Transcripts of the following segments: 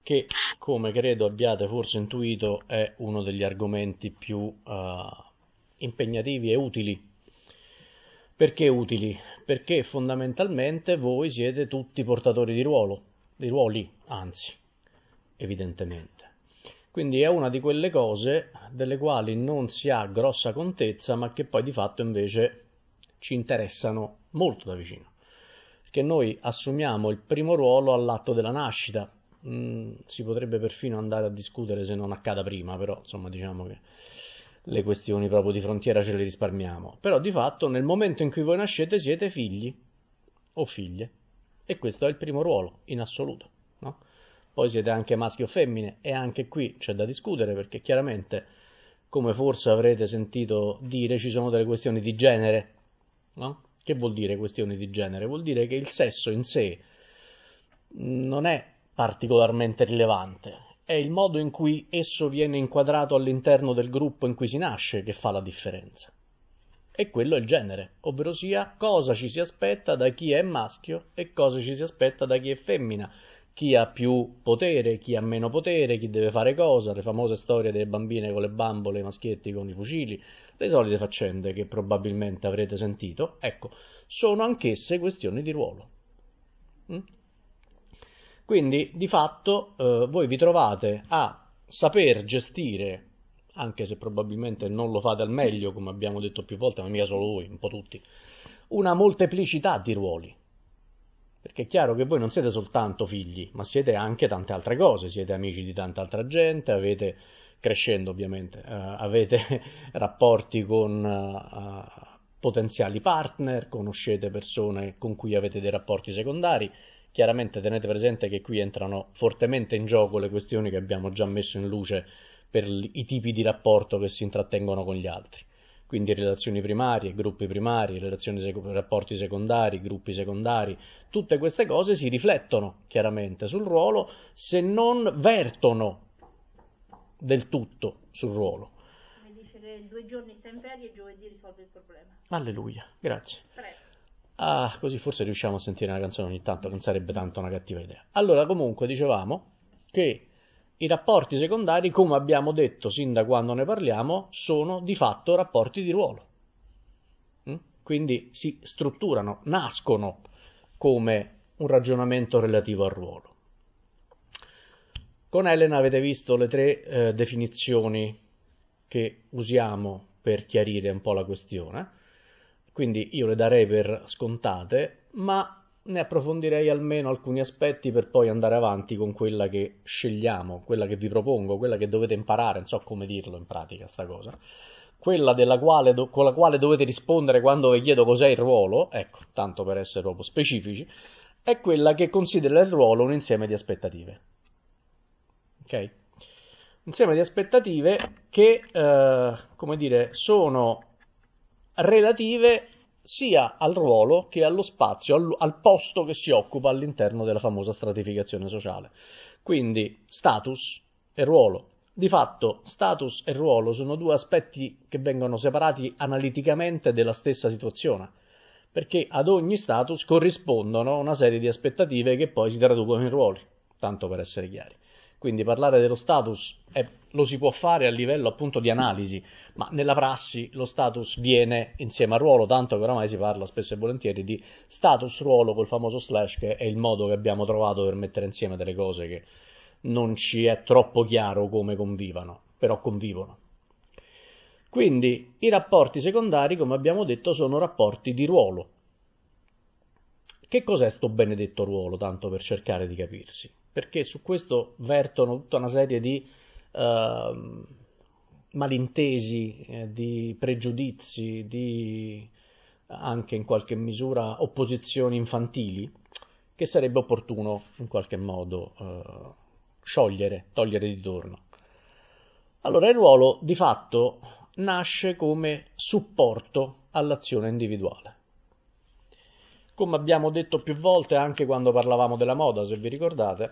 che, come credo abbiate forse intuito, è uno degli argomenti più impegnativi e utili. Perché utili? Perché fondamentalmente voi siete tutti portatori di ruoli, anzi, evidentemente. Quindi è una di quelle cose delle quali non si ha grossa contezza, ma che poi di fatto invece ci interessano molto da vicino. Perché noi assumiamo il primo ruolo all'atto della nascita. Si potrebbe perfino andare a discutere se non accada prima, però insomma diciamo che le questioni proprio di frontiera ce le risparmiamo. Però di fatto nel momento in cui voi nascete siete figli o figlie e questo è il primo ruolo in assoluto, no? Poi siete anche maschi o femmine e anche qui c'è da discutere perché chiaramente, come forse avrete sentito dire, ci sono delle questioni di genere, no? Che vuol dire questioni di genere? Vuol dire che il sesso in sé non è particolarmente rilevante, è il modo in cui esso viene inquadrato all'interno del gruppo in cui si nasce che fa la differenza. E quello è il genere, ovvero sia cosa ci si aspetta da chi è maschio e cosa ci si aspetta da chi è femmina, chi ha più potere, chi ha meno potere, chi deve fare cosa, le famose storie delle bambine con le bambole, i maschietti con i fucili, le solite faccende che probabilmente avrete sentito, ecco, sono anch'esse questioni di ruolo. Quindi di fatto voi vi trovate a saper gestire, anche se probabilmente non lo fate al meglio, come abbiamo detto più volte, ma mica solo voi, un po' tutti, una molteplicità di ruoli. Perché è chiaro che voi non siete soltanto figli, ma siete anche tante altre cose, siete amici di tanta altra gente, avete, crescendo ovviamente, avete rapporti con potenziali partner, conoscete persone con cui avete dei rapporti secondari. Chiaramente tenete presente che qui entrano fortemente in gioco le questioni che abbiamo già messo in luce per i tipi di rapporto che si intrattengono con gli altri. Quindi relazioni primarie, gruppi primari, rapporti secondari, gruppi secondari, tutte queste cose si riflettono chiaramente sul ruolo se non vertono del tutto sul ruolo. Mi dice che 2 giorni sta in ferie e giovedì risolve il problema. Alleluia, grazie. Prego. Ah, così forse riusciamo a sentire una canzone ogni tanto, che non sarebbe tanto una cattiva idea. Allora, comunque, dicevamo che i rapporti secondari, come abbiamo detto sin da quando ne parliamo, sono di fatto rapporti di ruolo. Quindi si strutturano, nascono come un ragionamento relativo al ruolo. Con Elena avete visto le tre definizioni che usiamo per chiarire un po' la questione. Quindi io le darei per scontate, ma ne approfondirei almeno alcuni aspetti per poi andare avanti con quella che scegliamo, quella che vi propongo, quella che dovete imparare, non so come dirlo in pratica sta cosa, quella con la quale dovete rispondere quando vi chiedo cos'è il ruolo, ecco, tanto per essere proprio specifici, è quella che considera il ruolo un insieme di aspettative. Ok? Un insieme di aspettative che, come dire, sono relative sia al ruolo che allo spazio, al posto che si occupa all'interno della famosa stratificazione sociale. Quindi status e ruolo. Di fatto status e ruolo sono due aspetti che vengono separati analiticamente della stessa situazione, perché ad ogni status corrispondono una serie di aspettative che poi si traducono in ruoli, tanto per essere chiari. Quindi parlare dello status lo si può fare a livello appunto di analisi, ma nella prassi lo status viene insieme al ruolo, tanto che oramai si parla spesso e volentieri di status ruolo col famoso slash, che è il modo che abbiamo trovato per mettere insieme delle cose che non ci è troppo chiaro come convivano, però convivono. Quindi i rapporti secondari, come abbiamo detto, sono rapporti di ruolo. Che cos'è sto benedetto ruolo, tanto per cercare di capirsi? Perché su questo vertono tutta una serie di malintesi, di pregiudizi, di anche in qualche misura opposizioni infantili, che sarebbe opportuno in qualche modo sciogliere, togliere di torno. Allora il ruolo di fatto nasce come supporto all'azione individuale. Come abbiamo detto più volte anche quando parlavamo della moda, se vi ricordate,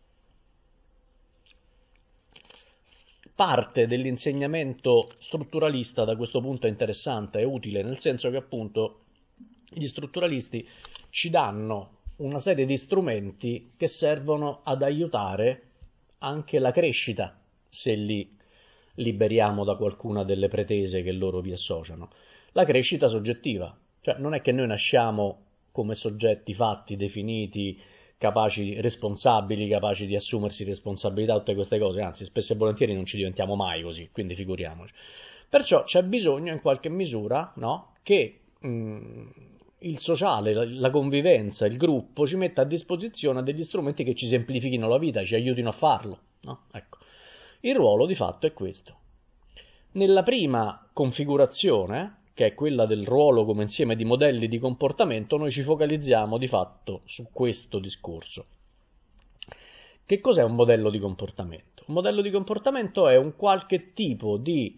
parte dell'insegnamento strutturalista da questo punto è interessante, è utile, nel senso che appunto gli strutturalisti ci danno una serie di strumenti che servono ad aiutare anche la crescita, se li liberiamo da qualcuna delle pretese che loro vi associano. La crescita soggettiva, cioè non è che noi nasciamo come soggetti fatti, definiti, capaci, responsabili, capaci di assumersi responsabilità, tutte queste cose, anzi spesso e volentieri non ci diventiamo mai così, quindi figuriamoci. Perciò c'è bisogno in qualche misura, no, che il sociale, la convivenza, il gruppo ci metta a disposizione degli strumenti che ci semplifichino la vita, ci aiutino a farlo, no? Ecco. Il ruolo di fatto è questo. Nella prima configurazione, che è quella del ruolo come insieme di modelli di comportamento, noi ci focalizziamo di fatto su questo discorso. Che cos'è un modello di comportamento? Un modello di comportamento è un qualche tipo di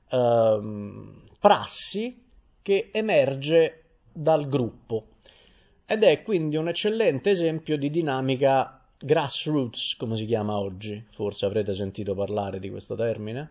prassi che emerge dal gruppo ed è quindi un eccellente esempio di dinamica grassroots, come si chiama oggi. Forse avrete sentito parlare di questo termine.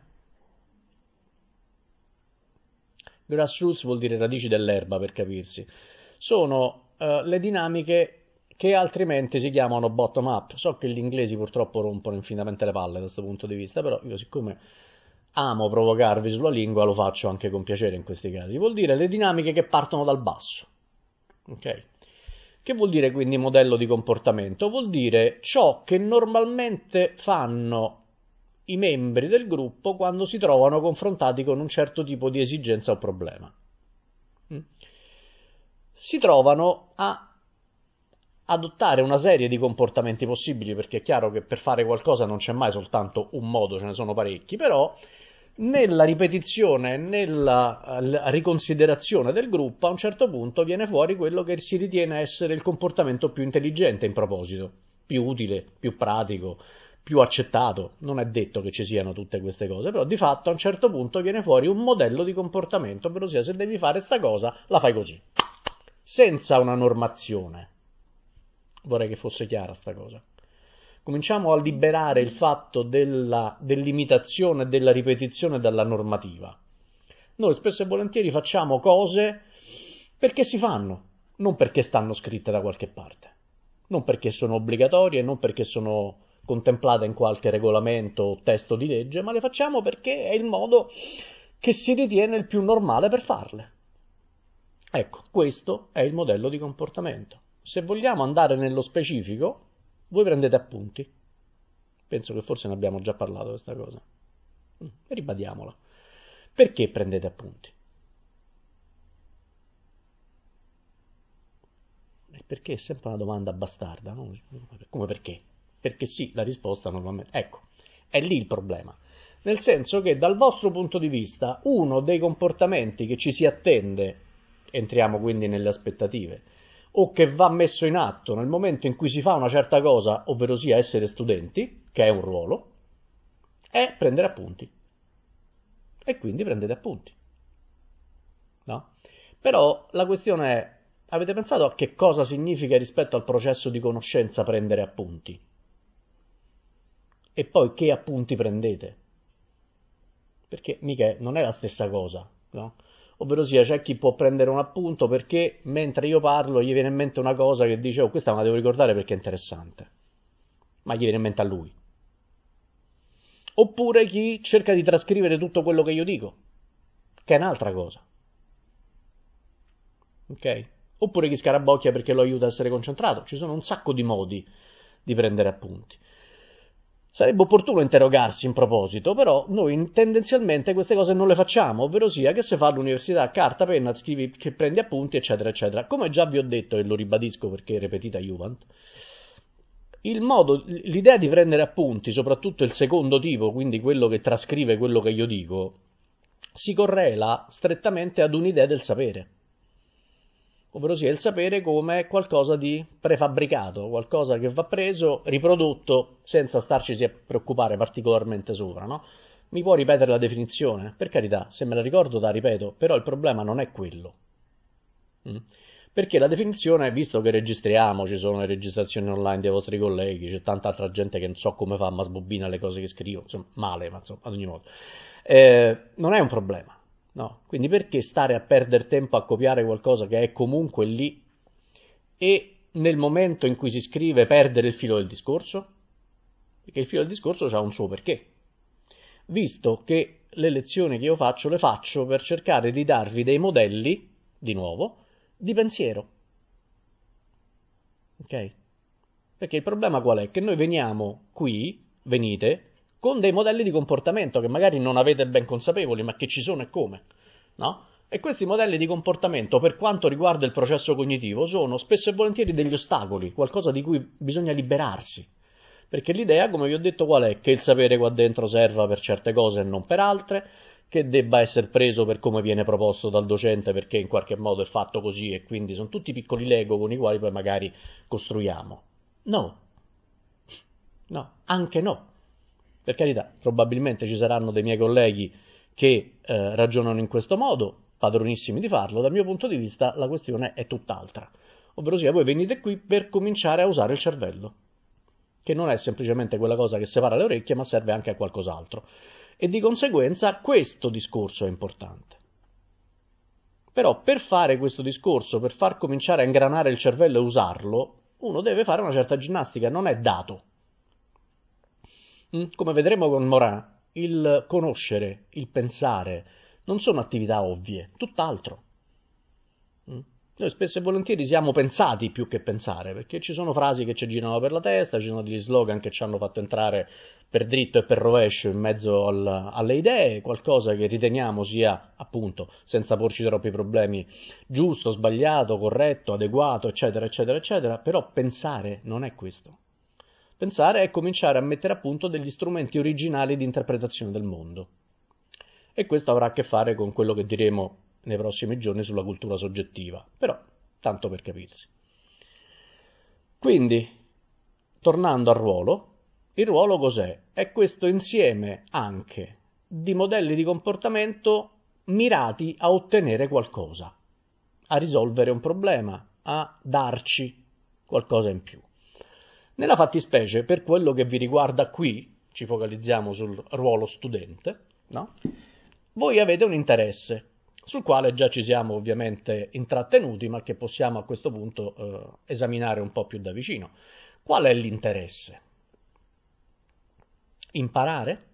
Grassroots vuol dire radici dell'erba, per capirsi. Sono le dinamiche che altrimenti si chiamano bottom up. So che gli inglesi purtroppo rompono infinitamente le palle da questo punto di vista, però io siccome amo provocarvi sulla lingua lo faccio anche con piacere in questi casi. Vuol dire le dinamiche che partono dal basso. Ok? Che vuol dire quindi modello di comportamento? Vuol dire ciò che normalmente fanno i membri del gruppo quando si trovano confrontati con un certo tipo di esigenza o problema. Si trovano a adottare una serie di comportamenti possibili, perché è chiaro che per fare qualcosa non c'è mai soltanto un modo, ce ne sono parecchi, però nella ripetizione, nella riconsiderazione del gruppo, a un certo punto viene fuori quello che si ritiene essere il comportamento più intelligente in proposito, più utile, più pratico, più accettato. Non è detto che ci siano tutte queste cose, però di fatto a un certo punto viene fuori un modello di comportamento, ovvero sia se devi fare sta cosa, la fai così, senza una normazione. Vorrei che fosse chiara sta cosa. Cominciamo a liberare il fatto dell'imitazione e della ripetizione dalla normativa. Noi spesso e volentieri facciamo cose perché si fanno, non perché stanno scritte da qualche parte, non perché sono obbligatorie, non perché sono contemplate in qualche regolamento o testo di legge, ma le facciamo perché è il modo che si ritiene il più normale per farle. Ecco, questo è il modello di comportamento. Se vogliamo andare nello specifico, voi prendete appunti. Penso che forse ne abbiamo già parlato di questa cosa. Ribadiamola. Perché prendete appunti? Perché è sempre una domanda bastarda, no? Come perché? Perché sì, la risposta normalmente... Ecco, è lì il problema. Nel senso che dal vostro punto di vista, uno dei comportamenti che ci si attende, entriamo quindi nelle aspettative, o che va messo in atto nel momento in cui si fa una certa cosa, ovvero sia essere studenti, che è un ruolo, è prendere appunti. E quindi prendete appunti. No? Però la questione è, avete pensato a che cosa significa rispetto al processo di conoscenza prendere appunti? E poi che appunti prendete? Perché mica non è la stessa cosa, no? Ovvero sia, c'è chi può prendere un appunto perché mentre io parlo gli viene in mente una cosa che dice, oh, questa me la devo ricordare perché è interessante, ma gli viene in mente a lui. Oppure chi cerca di trascrivere tutto quello che io dico, che è un'altra cosa. Ok? Oppure chi scarabocchia perché lo aiuta a essere concentrato. Ci sono un sacco di modi di prendere appunti. Sarebbe opportuno interrogarsi in proposito, però noi tendenzialmente queste cose non le facciamo, ovvero sia che se fa all'università carta, penna, scrivi, che prendi appunti, eccetera, eccetera. Come già vi ho detto, e lo ribadisco perché repetita Juvent, l'idea di prendere appunti, soprattutto il secondo tipo, quindi quello che trascrive quello che io dico, si correla strettamente ad un'idea del sapere. Ovvero sia il sapere come qualcosa di prefabbricato, qualcosa che va preso, riprodotto, senza starci a preoccupare particolarmente sopra, no? Mi può ripetere la definizione? Per carità, se me la ricordo la ripeto, però il problema non è quello. Perché la definizione, visto che registriamo, ci sono le registrazioni online dei vostri colleghi, c'è tanta altra gente che non so come fa, ma sbobbina le cose che scrivo, insomma, male, ma insomma, ad ogni modo. Non è un problema. No, quindi perché stare a perdere tempo a copiare qualcosa che è comunque lì e nel momento in cui si scrive perdere il filo del discorso? Perché il filo del discorso ha un suo perché. Visto che le lezioni che io faccio le faccio per cercare di darvi dei modelli, di nuovo, di pensiero. Ok? Perché il problema qual è? Che noi veniamo qui, venite, con dei modelli di comportamento che magari non avete ben consapevoli, ma che ci sono e come, no? E questi modelli di comportamento, per quanto riguarda il processo cognitivo, sono spesso e volentieri degli ostacoli, qualcosa di cui bisogna liberarsi. Perché l'idea, come vi ho detto, qual è? Che il sapere qua dentro serva per certe cose e non per altre, che debba essere preso per come viene proposto dal docente perché in qualche modo è fatto così e quindi sono tutti piccoli Lego con i quali poi magari costruiamo. No, no, anche no. Per carità, probabilmente ci saranno dei miei colleghi che ragionano in questo modo, padronissimi di farlo. Dal mio punto di vista la questione è tutt'altra. Ovvero sia, voi venite qui per cominciare a usare il cervello, che non è semplicemente quella cosa che separa le orecchie, ma serve anche a qualcos'altro. E di conseguenza questo discorso è importante. Però per fare questo discorso, per far cominciare a ingranare il cervello e usarlo, uno deve fare una certa ginnastica, non è dato. Come vedremo con Morin, il conoscere, il pensare, non sono attività ovvie, tutt'altro. Noi spesso e volentieri siamo pensati più che pensare, perché ci sono frasi che ci girano per la testa, ci sono degli slogan che ci hanno fatto entrare per dritto e per rovescio in mezzo alle idee, qualcosa che riteniamo sia, appunto, senza porci troppi problemi, giusto, sbagliato, corretto, adeguato, eccetera, eccetera, eccetera, però pensare non è questo. Pensare è cominciare a mettere a punto degli strumenti originali di interpretazione del mondo. E questo avrà a che fare con quello che diremo nei prossimi giorni sulla cultura soggettiva, però tanto per capirsi. Quindi, tornando al ruolo, il ruolo cos'è? È questo insieme anche di modelli di comportamento mirati a ottenere qualcosa, a risolvere un problema, a darci qualcosa in più. Nella fattispecie, per quello che vi riguarda qui, ci focalizziamo sul ruolo studente, no? Voi avete un interesse, sul quale già ci siamo ovviamente intrattenuti, ma che possiamo a questo punto esaminare un po' più da vicino. Qual è l'interesse? Imparare?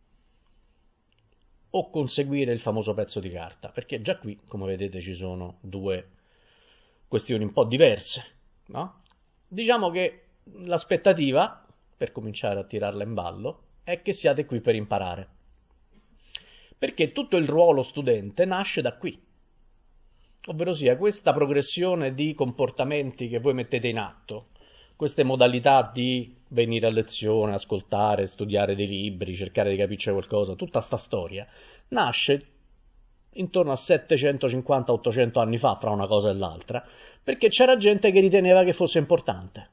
O conseguire il famoso pezzo di carta? Perché già qui, come vedete, ci sono due questioni un po' diverse, no? Diciamo che l'aspettativa, per cominciare a tirarla in ballo, è che siate qui per imparare. Perché tutto il ruolo studente nasce da qui. Ovvero sia, questa progressione di comportamenti che voi mettete in atto, queste modalità di venire a lezione, ascoltare, studiare dei libri, cercare di capirci qualcosa, tutta sta storia, nasce intorno a 750-800 anni fa, fra una cosa e l'altra, perché c'era gente che riteneva che fosse importante.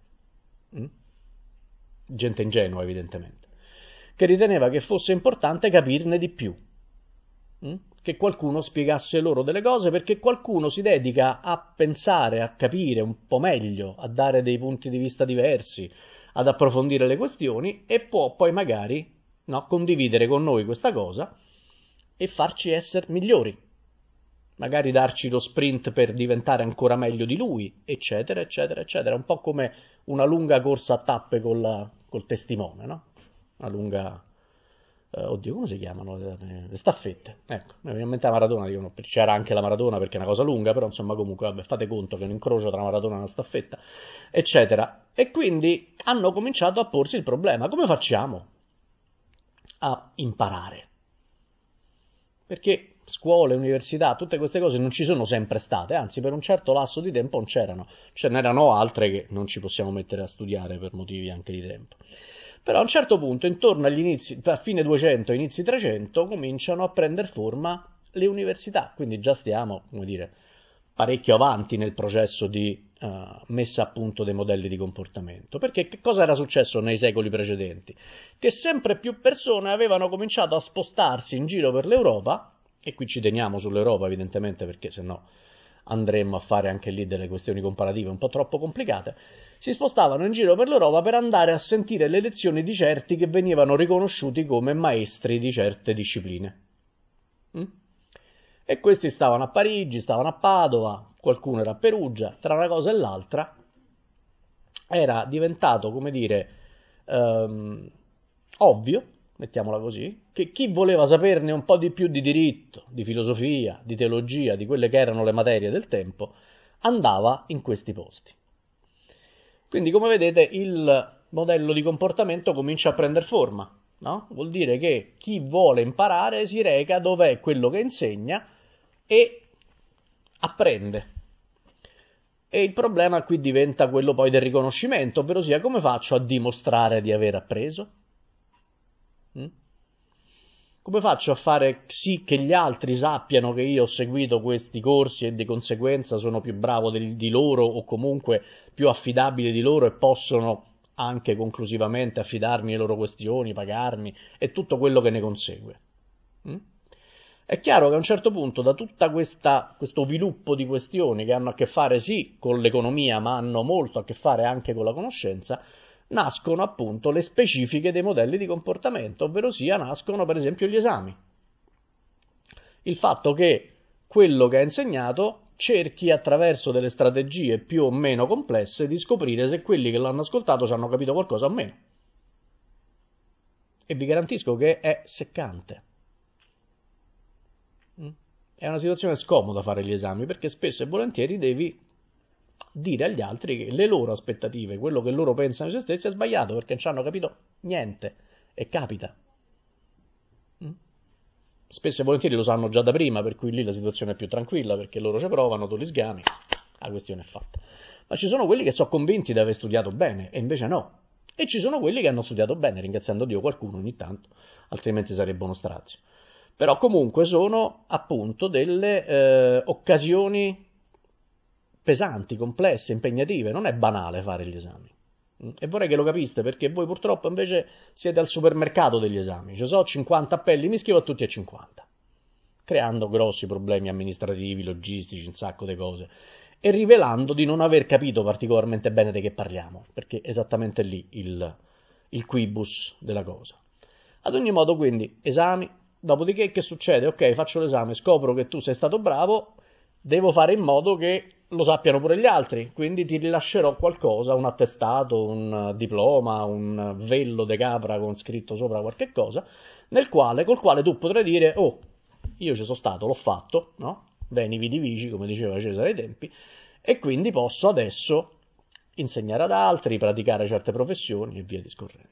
Gente ingenua, evidentemente, che riteneva che fosse importante capirne di più, che qualcuno spiegasse loro delle cose, perché qualcuno si dedica a pensare, a capire un po' meglio, a dare dei punti di vista diversi, ad approfondire le questioni e può poi magari condividere con noi questa cosa e farci essere migliori, magari darci lo sprint per diventare ancora meglio di lui, eccetera, eccetera, eccetera. Un po' come una lunga corsa a tappe col testimone, no? Una lunga... oddio, come si chiamano? Le staffette. Ecco, mi viene in mente la maratona, dicono, c'era anche la maratona perché è una cosa lunga, però insomma comunque, vabbè, fate conto che è un incrocio tra una maratona e una staffetta, eccetera. E quindi hanno cominciato a porsi il problema, come facciamo a imparare? Perché scuole, università, tutte queste cose non ci sono sempre state, anzi per un certo lasso di tempo non c'erano, ce n'erano altre che non ci possiamo mettere a studiare per motivi anche di tempo. Però a un certo punto, intorno agli inizi, a fine 200, inizi 300, cominciano a prendere forma le università, quindi già stiamo, come dire, parecchio avanti nel processo di messa a punto dei modelli di comportamento. Perché che cosa era successo nei secoli precedenti? Che sempre più persone avevano cominciato a spostarsi in giro per l'Europa, e qui ci teniamo sull'Europa evidentemente perché sennò andremmo a fare anche lì delle questioni comparative un po' troppo complicate, si spostavano in giro per l'Europa per andare a sentire le lezioni di certi che venivano riconosciuti come maestri di certe discipline. E questi stavano a Parigi, stavano a Padova, qualcuno era a Perugia, tra una cosa e l'altra era diventato, come dire, ovvio, mettiamola così, che chi voleva saperne un po' di più di diritto, di filosofia, di teologia, di quelle che erano le materie del tempo, andava in questi posti. Quindi, come vedete, il modello di comportamento comincia a prendere forma, no? Vuol dire che chi vuole imparare si reca dove è quello che insegna e apprende. E il problema qui diventa quello poi del riconoscimento, ovvero sia come faccio a dimostrare di aver appreso? Come faccio a fare sì che gli altri sappiano che io ho seguito questi corsi e di conseguenza sono più bravo di loro o comunque più affidabile di loro e possono anche conclusivamente affidarmi le loro questioni, pagarmi e tutto quello che ne consegue? È chiaro che a un certo punto da tutta questo sviluppo di questioni che hanno a che fare sì con l'economia ma hanno molto a che fare anche con la conoscenza, nascono appunto le specifiche dei modelli di comportamento, ovvero sia nascono per esempio gli esami. Il fatto che quello che ha insegnato cerchi attraverso delle strategie più o meno complesse di scoprire se quelli che l'hanno ascoltato ci hanno capito qualcosa o meno. E vi garantisco che è seccante. È una situazione scomoda fare gli esami perché spesso e volentieri devi dire agli altri che le loro aspettative, quello che loro pensano di se stessi è sbagliato perché non ci hanno capito niente e capita. Spesso e volentieri lo sanno già da prima, per cui lì la situazione è più tranquilla perché loro ci provano, tu li sgami, la questione è fatta. Ma ci sono quelli che sono convinti di aver studiato bene e invece no. E ci sono quelli che hanno studiato bene, ringraziando Dio qualcuno ogni tanto, altrimenti sarebbe uno strazio. Però comunque sono appunto delle occasioni pesanti, complesse, impegnative, non è banale fare gli esami. E vorrei che lo capiste perché voi purtroppo invece siete al supermercato degli esami, ci sono 50 appelli, mi iscrivo a tutti e 50, creando grossi problemi amministrativi, logistici, un sacco di cose e rivelando di non aver capito particolarmente bene di che parliamo, perché è esattamente lì il quibus della cosa. Ad ogni modo quindi esami, dopodiché che succede? Ok, faccio l'esame, scopro che tu sei stato bravo, devo fare in modo che lo sappiano pure gli altri, quindi ti rilascerò qualcosa, un attestato, un diploma, un vello de capra con scritto sopra qualche cosa, col quale tu potrai dire, oh, io ci sono stato, l'ho fatto, no? Veni vidi vici, come diceva Cesare ai tempi, e quindi posso adesso insegnare ad altri, praticare certe professioni e via discorrendo.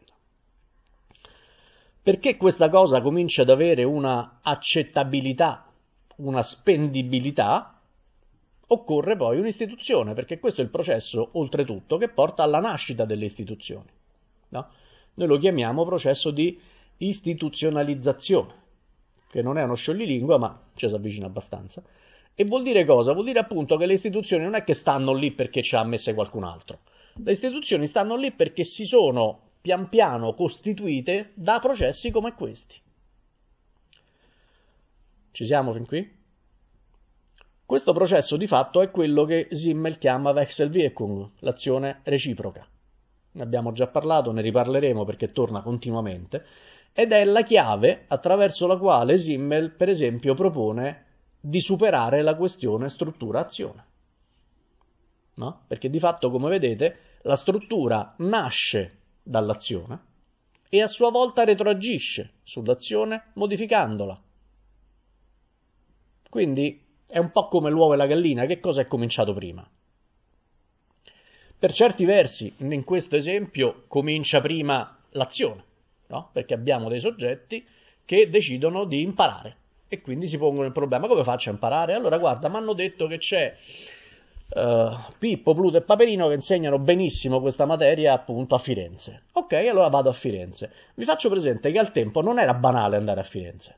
Perché questa cosa comincia ad avere una accettabilità, una spendibilità, occorre poi un'istituzione, perché questo è il processo, oltretutto, che porta alla nascita delle istituzioni. No? Noi lo chiamiamo processo di istituzionalizzazione, che non è uno scioglilingua, ma ci si avvicina abbastanza. E vuol dire cosa? Vuol dire appunto che le istituzioni non è che stanno lì perché ci ha messe qualcun altro. Le istituzioni stanno lì perché si sono pian piano costituite da processi come questi. Ci siamo fin qui? Questo processo di fatto è quello che Simmel chiama Wechselwirkung, l'azione reciproca. Ne abbiamo già parlato, ne riparleremo perché torna continuamente, ed è la chiave attraverso la quale Simmel, per esempio, propone di superare la questione struttura-azione. No? Perché di fatto, come vedete, la struttura nasce dall'azione e a sua volta retroagisce sull'azione modificandola. Quindi è un po' come l'uovo e la gallina, che cosa è cominciato prima? Per certi versi, in questo esempio, comincia prima l'azione, no? Perché abbiamo dei soggetti che decidono di imparare e quindi si pongono il problema: come faccio a imparare? Allora guarda, mi hanno detto che c'è Pippo, Pluto e Paperino che insegnano benissimo questa materia appunto a Firenze. Ok, allora vado a Firenze. Vi faccio presente che al tempo non era banale andare a Firenze.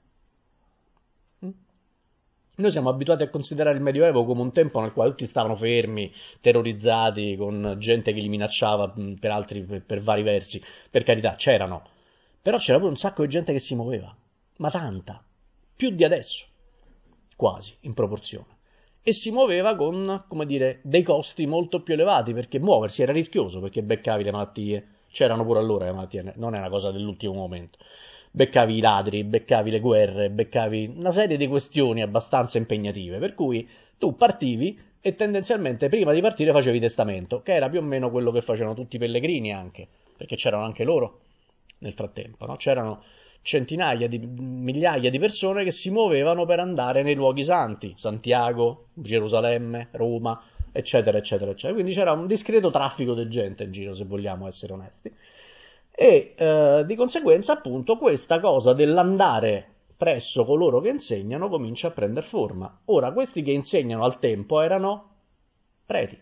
Noi siamo abituati a considerare il Medioevo come un tempo nel quale tutti stavano fermi, terrorizzati, con gente che li minacciava per vari versi. Per carità, c'erano. Però c'era pure un sacco di gente che si muoveva. Ma tanta. Più di adesso. Quasi, in proporzione. E si muoveva con, come dire, dei costi molto più elevati, perché muoversi era rischioso, perché beccavi le malattie. C'erano pure allora le malattie, non è una cosa dell'ultimo momento. Beccavi i ladri, beccavi le guerre, beccavi una serie di questioni abbastanza impegnative, per cui tu partivi e tendenzialmente prima di partire facevi testamento, che era più o meno quello che facevano tutti i pellegrini anche, perché c'erano anche loro nel frattempo, no? C'erano centinaia di migliaia di persone che si muovevano per andare nei luoghi santi, Santiago, Gerusalemme, Roma, eccetera, eccetera, eccetera. Quindi c'era un discreto traffico di gente in giro, se vogliamo essere onesti. E di conseguenza, appunto, questa cosa dell'andare presso coloro che insegnano comincia a prendere forma. Ora, questi che insegnano al tempo erano preti.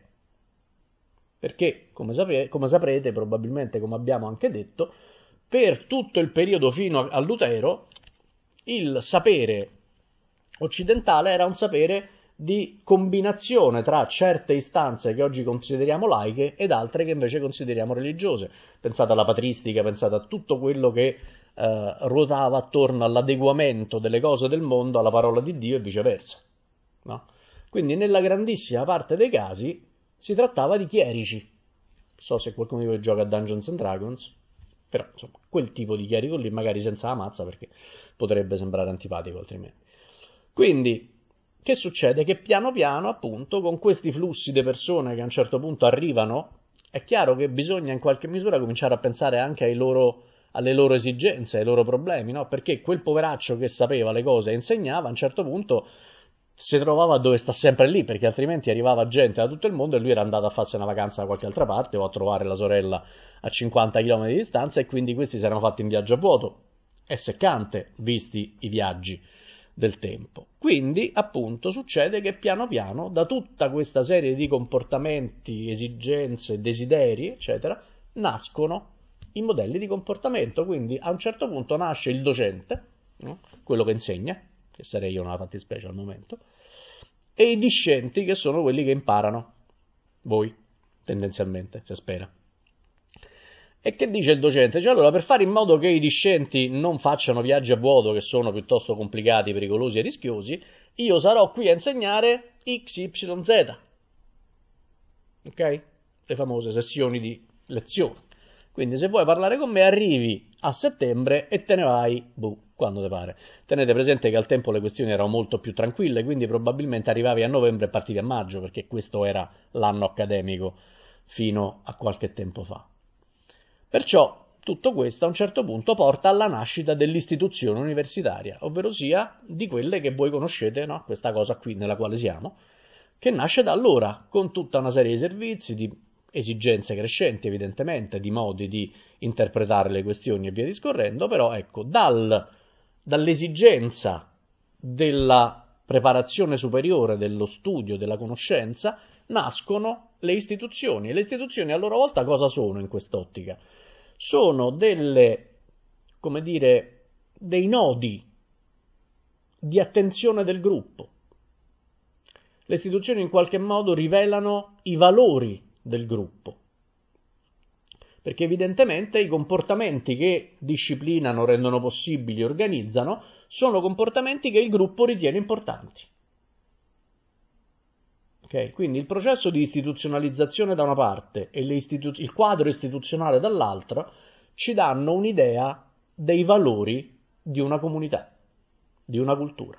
Perché, come saprete, probabilmente, come abbiamo anche detto, per tutto il periodo fino a Lutero, il sapere occidentale era un sapere di combinazione tra certe istanze che oggi consideriamo laiche ed altre che invece consideriamo religiose. Pensate alla patristica, pensate a tutto quello che ruotava attorno all'adeguamento delle cose del mondo alla parola di Dio e viceversa. No? Quindi nella grandissima parte dei casi si trattava di chierici. Non so se qualcuno di voi gioca a Dungeons and Dragons, però insomma quel tipo di chierico lì, magari senza la mazza, perché potrebbe sembrare antipatico altrimenti. Quindi che succede? Che piano piano, appunto, con questi flussi di persone che a un certo punto arrivano, è chiaro che bisogna in qualche misura cominciare a pensare anche alle loro esigenze, ai loro problemi, no? Perché quel poveraccio che sapeva le cose e insegnava, a un certo punto si trovava dove sta sempre lì, perché altrimenti arrivava gente da tutto il mondo e lui era andato a farsi una vacanza da qualche altra parte o a trovare la sorella a 50 km di distanza, e quindi questi si erano fatti un viaggio a vuoto. È seccante, visti i viaggi del tempo. Quindi, appunto, succede che piano piano, da tutta questa serie di comportamenti, esigenze, desideri, eccetera, nascono i modelli di comportamento. Quindi, a un certo punto nasce il docente, no? Quello che insegna, che sarei io nella fattispecie al momento, e i discenti, che sono quelli che imparano, voi, tendenzialmente, si spera. E che dice il docente? Cioè, allora, per fare in modo che i discenti non facciano viaggi a vuoto, che sono piuttosto complicati, pericolosi e rischiosi, io sarò qui a insegnare XYZ. Ok? Le famose sessioni di lezione. Quindi se vuoi parlare con me arrivi a settembre e te ne vai, quando ti pare. Tenete presente che al tempo le questioni erano molto più tranquille, quindi probabilmente arrivavi a novembre e partivi a maggio, perché questo era l'anno accademico fino a qualche tempo fa. Perciò tutto questo a un certo punto porta alla nascita dell'istituzione universitaria, ovvero sia di quelle che voi conoscete, no? Questa cosa qui nella quale siamo, che nasce da allora, con tutta una serie di servizi, di esigenze crescenti evidentemente, di modi di interpretare le questioni e via discorrendo, però ecco, dall'esigenza della preparazione superiore, dello studio, della conoscenza, nascono le istituzioni. E le istituzioni a loro volta cosa sono in quest'ottica? Sono come dire, dei nodi di attenzione del gruppo. Le istituzioni in qualche modo rivelano i valori del gruppo, perché evidentemente i comportamenti che disciplinano, rendono possibili, organizzano, sono comportamenti che il gruppo ritiene importanti. Okay? Quindi il processo di istituzionalizzazione da una parte e il quadro istituzionale dall'altra ci danno un'idea dei valori di una comunità, di una cultura.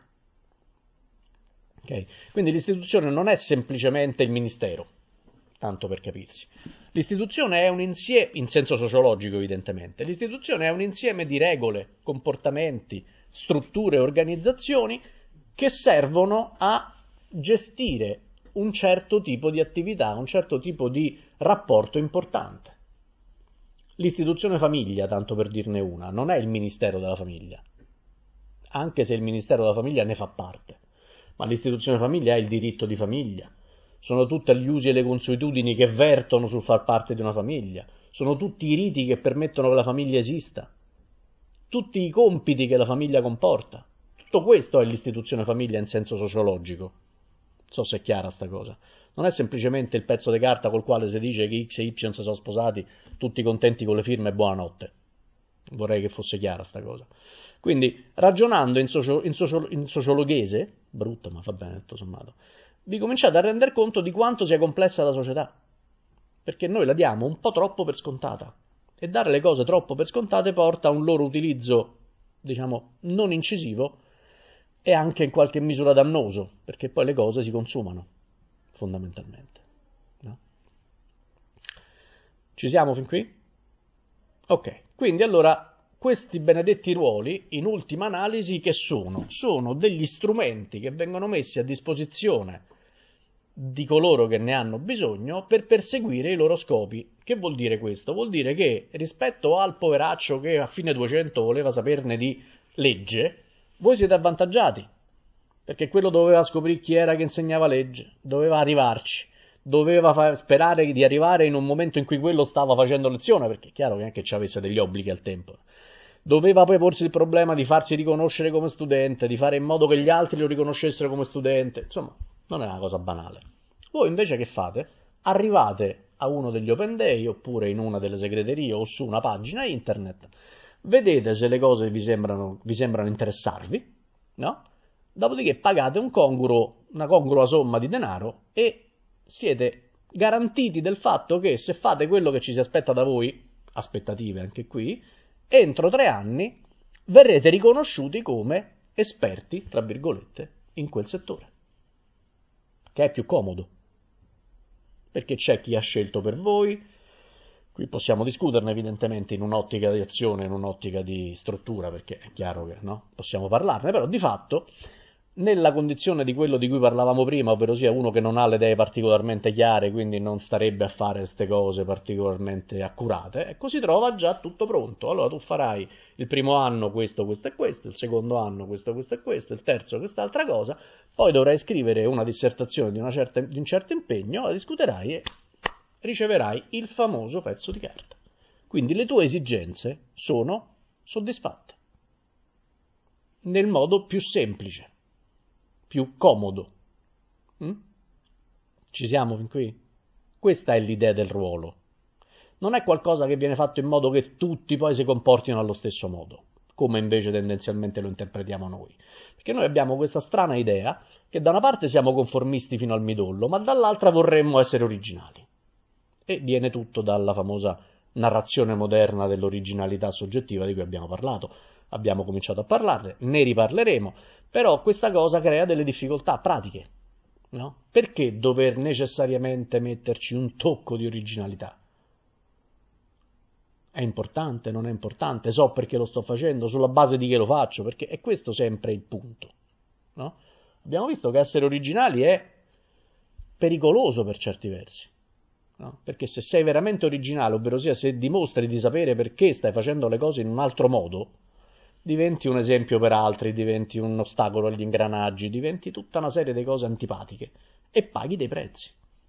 Okay? Quindi l'istituzione non è semplicemente il ministero, tanto per capirsi. L'istituzione è un insieme, in senso sociologico evidentemente, l'istituzione è un insieme di regole, comportamenti, strutture, organizzazioni che servono a gestire un certo tipo di attività, un certo tipo di rapporto importante. L'istituzione famiglia, tanto per dirne una, non è il Ministero della Famiglia, anche se il Ministero della Famiglia ne fa parte, ma l'istituzione famiglia è il diritto di famiglia, sono tutti gli usi e le consuetudini che vertono sul far parte di una famiglia, sono tutti i riti che permettono che la famiglia esista, tutti i compiti che la famiglia comporta. Tutto questo è l'istituzione famiglia in senso sociologico. Non so se è chiara sta cosa. Non è semplicemente il pezzo di carta col quale si dice che X e Y si sono sposati, tutti contenti con le firme e buonanotte. Vorrei che fosse chiara sta cosa. Quindi, ragionando in sociologhese, brutto ma va bene tutto sommato, vi cominciate a rendere conto di quanto sia complessa la società. Perché noi la diamo un po' troppo per scontata. E dare le cose troppo per scontate porta a un loro utilizzo, diciamo, non incisivo, e anche in qualche misura dannoso, perché poi le cose si consumano, fondamentalmente. No? Ci siamo fin qui? Ok, quindi allora questi benedetti ruoli, in ultima analisi, che sono? Sono degli strumenti che vengono messi a disposizione di coloro che ne hanno bisogno per perseguire i loro scopi. Che vuol dire questo? Vuol dire che rispetto al poveraccio che a fine 200 voleva saperne di legge, voi siete avvantaggiati, perché quello doveva scoprire chi era che insegnava legge, doveva arrivarci, doveva sperare di arrivare in un momento in cui quello stava facendo lezione, perché è chiaro che anche ci avesse degli obblighi al tempo. Doveva poi porsi il problema di farsi riconoscere come studente, di fare in modo che gli altri lo riconoscessero come studente. Insomma, non è una cosa banale. Voi invece che fate? Arrivate a uno degli open day oppure in una delle segreterie o su una pagina internet, vedete se le cose vi sembrano interessarvi, no? Dopodiché pagate una congrua somma di denaro e siete garantiti del fatto che se fate quello che ci si aspetta da voi, aspettative anche qui, entro 3 anni verrete riconosciuti come esperti, tra virgolette, in quel settore, che è più comodo, perché c'è chi ha scelto per voi. Qui possiamo discuterne evidentemente in un'ottica di azione, in un'ottica di struttura, perché è chiaro che no, possiamo parlarne, però di fatto nella condizione di quello di cui parlavamo prima, ovvero sia uno che non ha le idee particolarmente chiare, quindi non starebbe a fare queste cose particolarmente accurate, ecco, si trova già tutto pronto. Allora tu farai il primo anno questo, questo e questo, il secondo anno questo, questo e questo, il terzo quest'altra cosa, poi dovrai scrivere una dissertazione di un certo impegno, la discuterai e riceverai il famoso pezzo di carta. Quindi le tue esigenze sono soddisfatte nel modo più semplice, più comodo. Ci siamo fin qui? Questa è l'idea del ruolo. Non è qualcosa che viene fatto in modo che tutti poi si comportino allo stesso modo, come invece tendenzialmente lo interpretiamo noi. Perché noi abbiamo questa strana idea che da una parte siamo conformisti fino al midollo, ma dall'altra vorremmo essere originali. E viene tutto dalla famosa narrazione moderna dell'originalità soggettiva di cui abbiamo parlato. Abbiamo cominciato a parlarne, ne riparleremo, però questa cosa crea delle difficoltà pratiche, no? Perché dover necessariamente metterci un tocco di originalità? È importante, non è importante? So perché lo sto facendo, sulla base di che lo faccio, perché è questo sempre il punto, no? Abbiamo visto che essere originali è pericoloso per certi versi, no? Perché se sei veramente originale, ovvero sia se dimostri di sapere perché stai facendo le cose in un altro modo, diventi un esempio per altri, diventi un ostacolo agli ingranaggi, diventi tutta una serie di cose antipatiche e paghi dei prezzi.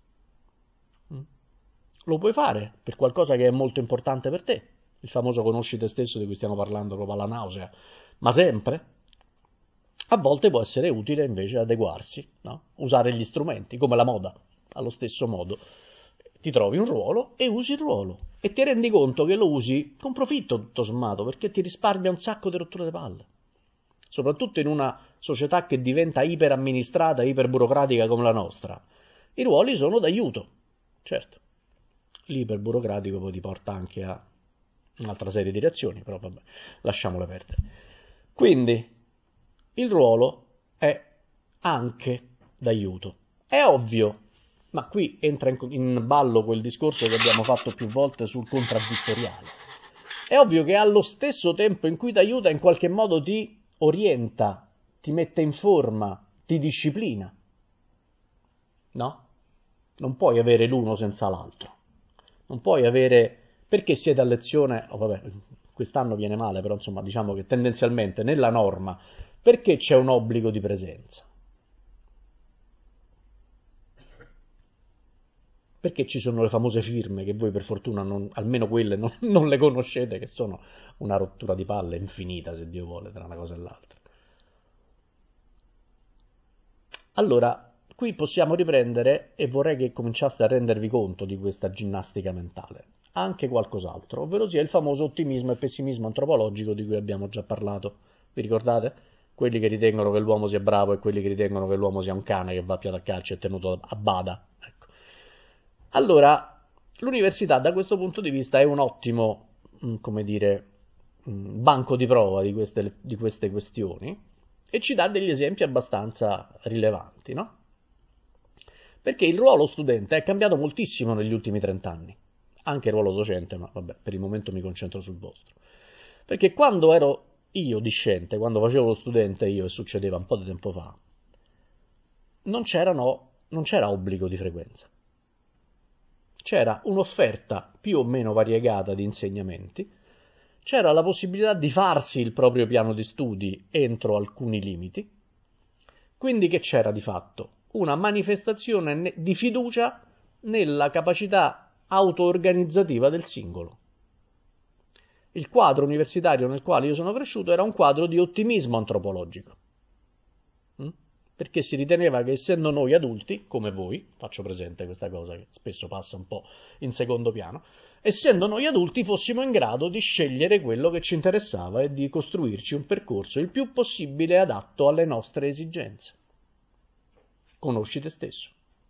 Lo puoi fare per qualcosa che è molto importante per te, il famoso conosci te stesso di cui stiamo parlando proprio alla nausea, ma sempre a volte può essere utile invece adeguarsi, no? Usare gli strumenti, come la moda, allo stesso modo. Ti trovi un ruolo e usi il ruolo e ti rendi conto che lo usi con profitto tutto sommato, perché ti risparmia un sacco di rotture di palle, soprattutto in una società che diventa iperamministrata, iperburocratica come la nostra. I ruoli sono d'aiuto, certo, l'iperburocratico poi ti porta anche a un'altra serie di reazioni, però vabbè, lasciamole perdere. Quindi il ruolo è anche d'aiuto. È ovvio, ma qui entra in ballo quel discorso che abbiamo fatto più volte sul contraddittoriale. È ovvio che allo stesso tempo in cui ti aiuta, in qualche modo ti orienta, ti mette in forma, ti disciplina. No? Non puoi avere l'uno senza l'altro. Non puoi avere, perché siete a lezione, vabbè, quest'anno viene male, però insomma diciamo che tendenzialmente nella norma, perché c'è un obbligo di presenza? Perché ci sono le famose firme che voi per fortuna, almeno quelle, non le conoscete, che sono una rottura di palle infinita, se Dio vuole, tra una cosa e l'altra. Allora, qui possiamo riprendere, e vorrei che cominciaste a rendervi conto di questa ginnastica mentale, anche qualcos'altro, ovvero sia il famoso ottimismo e pessimismo antropologico di cui abbiamo già parlato. Vi ricordate? Quelli che ritengono che l'uomo sia bravo e quelli che ritengono che l'uomo sia un cane che va più ad calcio e tenuto a bada. Ecco. Allora, l'università da questo punto di vista è un ottimo, come dire, banco di prova di queste questioni e ci dà degli esempi abbastanza rilevanti, no? Perché il ruolo studente è cambiato moltissimo negli ultimi 30 anni, anche il ruolo docente, ma vabbè, per il momento mi concentro sul vostro. Perché quando ero io discente, quando facevo lo studente io, e succedeva un po' di tempo fa, non c'era obbligo di frequenza. C'era un'offerta più o meno variegata di insegnamenti, c'era la possibilità di farsi il proprio piano di studi entro alcuni limiti, quindi che c'era di fatto? Una manifestazione di fiducia nella capacità auto-organizzativa del singolo. Il quadro universitario nel quale io sono cresciuto era un quadro di ottimismo antropologico, perché si riteneva che essendo noi adulti, come voi, faccio presente questa cosa che spesso passa un po' in secondo piano, essendo noi adulti fossimo in grado di scegliere quello che ci interessava e di costruirci un percorso il più possibile adatto alle nostre esigenze. Conosci te stesso.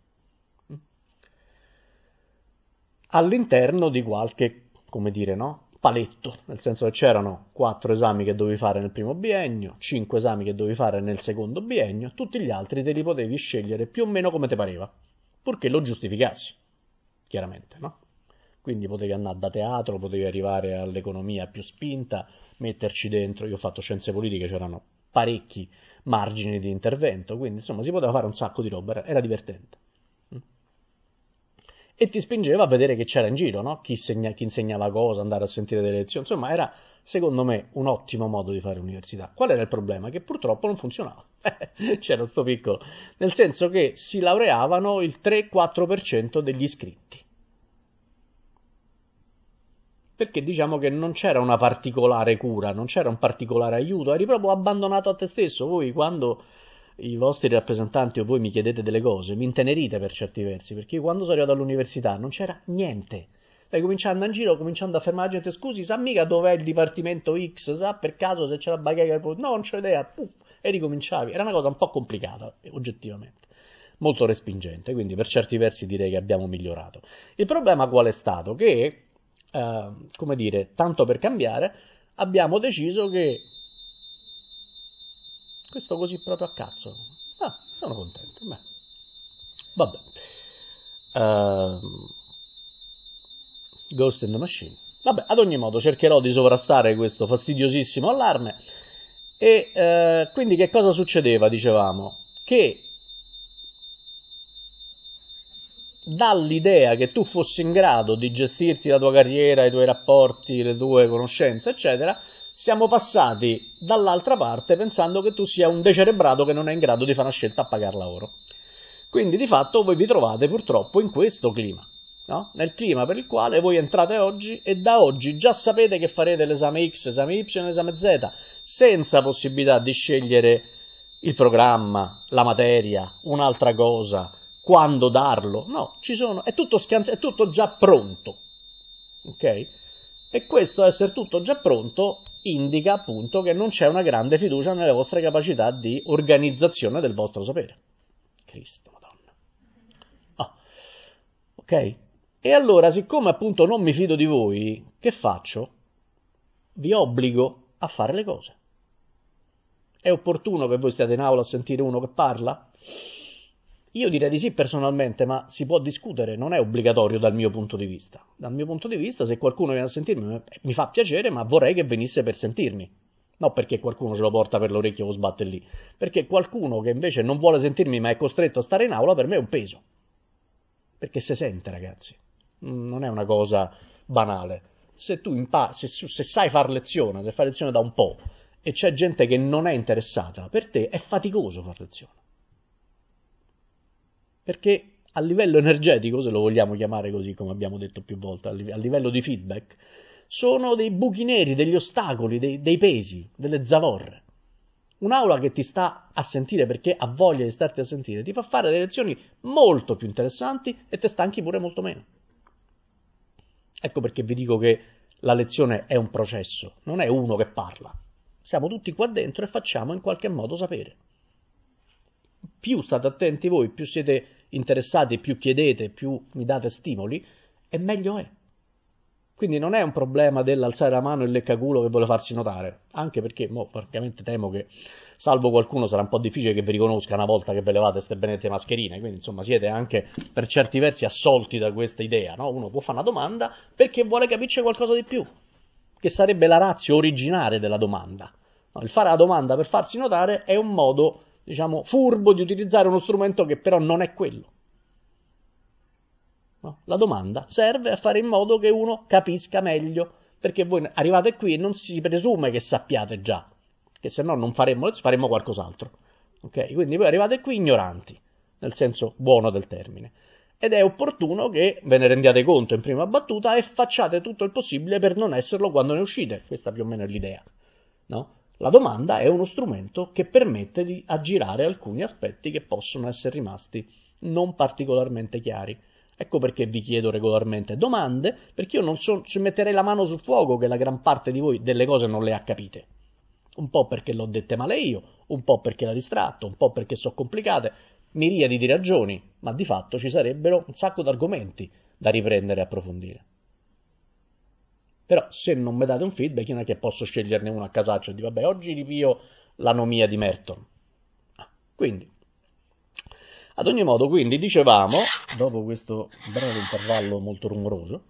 All'interno di qualche, come dire, no? Paletto, nel senso che c'erano 4 esami che dovevi fare nel primo biennio, 5 esami che dovevi fare nel secondo biennio, tutti gli altri te li potevi scegliere più o meno come te pareva, purché lo giustificassi, chiaramente, no? Quindi potevi andare da teatro, potevi arrivare all'economia più spinta, metterci dentro, io ho fatto scienze politiche, c'erano parecchi margini di intervento, quindi insomma si poteva fare un sacco di roba, era divertente. E ti spingeva a vedere che c'era in giro, no? Chi insegnava cosa, andare a sentire delle lezioni, insomma era secondo me un ottimo modo di fare università. Qual era il problema? Che purtroppo non funzionava, c'era sto piccolo, nel senso che si laureavano il 3-4% degli iscritti. Perché diciamo che non c'era una particolare cura, non c'era un particolare aiuto, eri proprio abbandonato a te stesso. Voi quando i vostri rappresentanti o voi mi chiedete delle cose, mi intenerite per certi versi, perché io quando sono arrivato all'università non c'era niente. Stai cominciando in giro, cominciando a fermare la gente, scusi, sa mica dov'è il dipartimento X, sa per caso se c'è la bacheca, no, non c'ho idea, puff, e ricominciavi. Era una cosa un po' complicata, oggettivamente, molto respingente, quindi per certi versi direi che abbiamo migliorato. Il problema qual è stato? Che come dire, tanto per cambiare, abbiamo deciso che questo così proprio a cazzo. Ah, sono contento. Beh. Vabbè. Ghost in the Machine. Vabbè, ad ogni modo cercherò di sovrastare questo fastidiosissimo allarme. E quindi che cosa succedeva? Dicevamo che dall'idea che tu fossi in grado di gestirti la tua carriera, i tuoi rapporti, le tue conoscenze, eccetera, siamo passati dall'altra parte pensando che tu sia un decerebrato che non è in grado di fare una scelta a pagar lavoro. Quindi di fatto voi vi trovate purtroppo in questo clima, no? Nel clima per il quale voi entrate oggi e da oggi già sapete che farete l'esame X, l'esame Y, l'esame Z, senza possibilità di scegliere il programma, la materia, un'altra cosa, quando darlo, no, è tutto già pronto, ok? E questo essere tutto già pronto indica appunto che non c'è una grande fiducia nelle vostre capacità di organizzazione del vostro sapere. Cristo, Madonna. Ah, ok? E allora, siccome appunto non mi fido di voi, che faccio? Vi obbligo a fare le cose. È opportuno che voi stiate in aula a sentire uno che parla? Io direi di sì personalmente, ma si può discutere, non è obbligatorio dal mio punto di vista. Dal mio punto di vista, se qualcuno viene a sentirmi, mi fa piacere, ma vorrei che venisse per sentirmi. Non perché qualcuno ce lo porta per l'orecchio o sbatte lì. Perché qualcuno che invece non vuole sentirmi ma è costretto a stare in aula, per me è un peso. Perché si sente, ragazzi. Non è una cosa banale. Se tu se sai far lezione, se fai lezione da un po', e c'è gente che non è interessata, per te è faticoso far lezione. Perché a livello energetico, se lo vogliamo chiamare così come abbiamo detto più volte, a livello di feedback, sono dei buchi neri, degli ostacoli, dei pesi, delle zavorre. Un'aula che ti sta a sentire perché ha voglia di starti a sentire, ti fa fare delle lezioni molto più interessanti e te stanchi pure molto meno. Ecco perché vi dico che la lezione è un processo, non è uno che parla. Siamo tutti qua dentro e facciamo in qualche modo sapere. Più state attenti voi, più siete interessati, più chiedete, più mi date stimoli, e meglio è. Quindi non è un problema dell'alzare la mano e il leccaculo che vuole farsi notare, anche perché, francamente temo che, salvo qualcuno, sarà un po' difficile che vi riconosca una volta che ve levate queste benedette mascherine, quindi insomma siete anche per certi versi assolti da questa idea, no? Uno può fare una domanda perché vuole capirci qualcosa di più. che sarebbe la ratio originale della domanda. No, il fare la domanda per farsi notare è un modo, diciamo, furbo di utilizzare uno strumento che però non è quello. No? La domanda serve a fare in modo che uno capisca meglio, perché voi arrivate qui e non si presume che sappiate già, che se no non faremmo qualcos'altro. Ok? Quindi voi arrivate qui ignoranti, nel senso buono del termine. Ed è opportuno che ve ne rendiate conto in prima battuta e facciate tutto il possibile per non esserlo quando ne uscite. Questa più o meno è l'idea. No? La domanda è uno strumento che permette di aggirare alcuni aspetti che possono essere rimasti non particolarmente chiari. Ecco perché vi chiedo regolarmente domande, perché io non ci metterei la mano sul fuoco che la gran parte di voi delle cose non le ha capite. Un po' perché l'ho dette male io, un po' perché la distratto, un po' perché sono complicate, miriadi di ragioni, ma di fatto ci sarebbero un sacco di argomenti da riprendere e approfondire. Però se non mi date un feedback, io non è che posso sceglierne uno a casaccio e dire vabbè, oggi ripio l'anomia di Merton. Quindi, ad ogni modo, quindi, dicevamo, dopo questo breve intervallo molto rumoroso,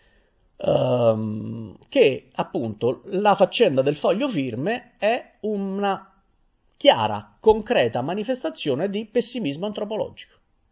che appunto la faccenda del foglio firme è una chiara, concreta manifestazione di pessimismo antropologico.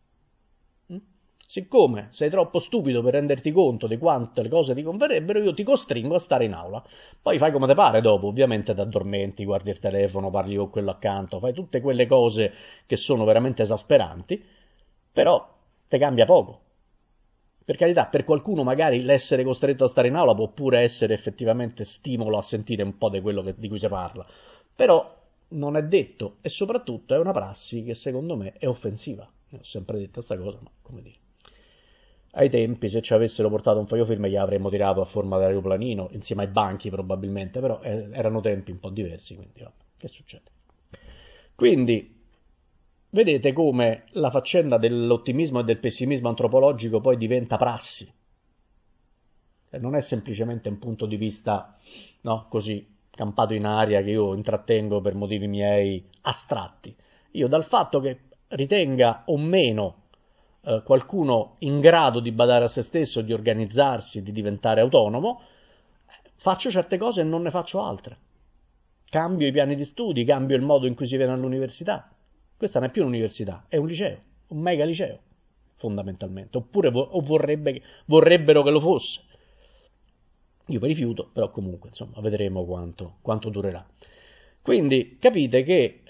Siccome sei troppo stupido per renderti conto di quante le cose ti converrebbero, io ti costringo a stare in aula. Poi fai come te pare dopo, ovviamente ti addormenti, guardi il telefono, parli con quello accanto, fai tutte quelle cose che sono veramente esasperanti, però te cambia poco. Per carità, per qualcuno magari l'essere costretto a stare in aula può pure essere effettivamente stimolo a sentire un po' di quello di cui si parla, però non è detto e soprattutto è una prassi che secondo me è offensiva. Io ho sempre detto questa cosa, ma come dire. Ai tempi, se ci avessero portato un foglio firme, gli avremmo tirato a forma di aeroplanino, insieme ai banchi probabilmente, però erano tempi un po' diversi, quindi vabbè, che succede? Quindi, vedete come la faccenda dell'ottimismo e del pessimismo antropologico poi diventa prassi. Non è semplicemente un punto di vista, no, così, campato in aria che io intrattengo per motivi miei astratti. Io dal fatto che ritenga o meno qualcuno in grado di badare a se stesso, di organizzarsi, di diventare autonomo, faccio certe cose e non ne faccio altre. Cambio i piani di studi, cambio il modo in cui si viene all'università. Questa non è più un'università, è un liceo, un mega liceo, fondamentalmente. Oppure vorrebbero che lo fosse. Io mi rifiuto, però comunque, insomma, vedremo quanto durerà. Quindi capite che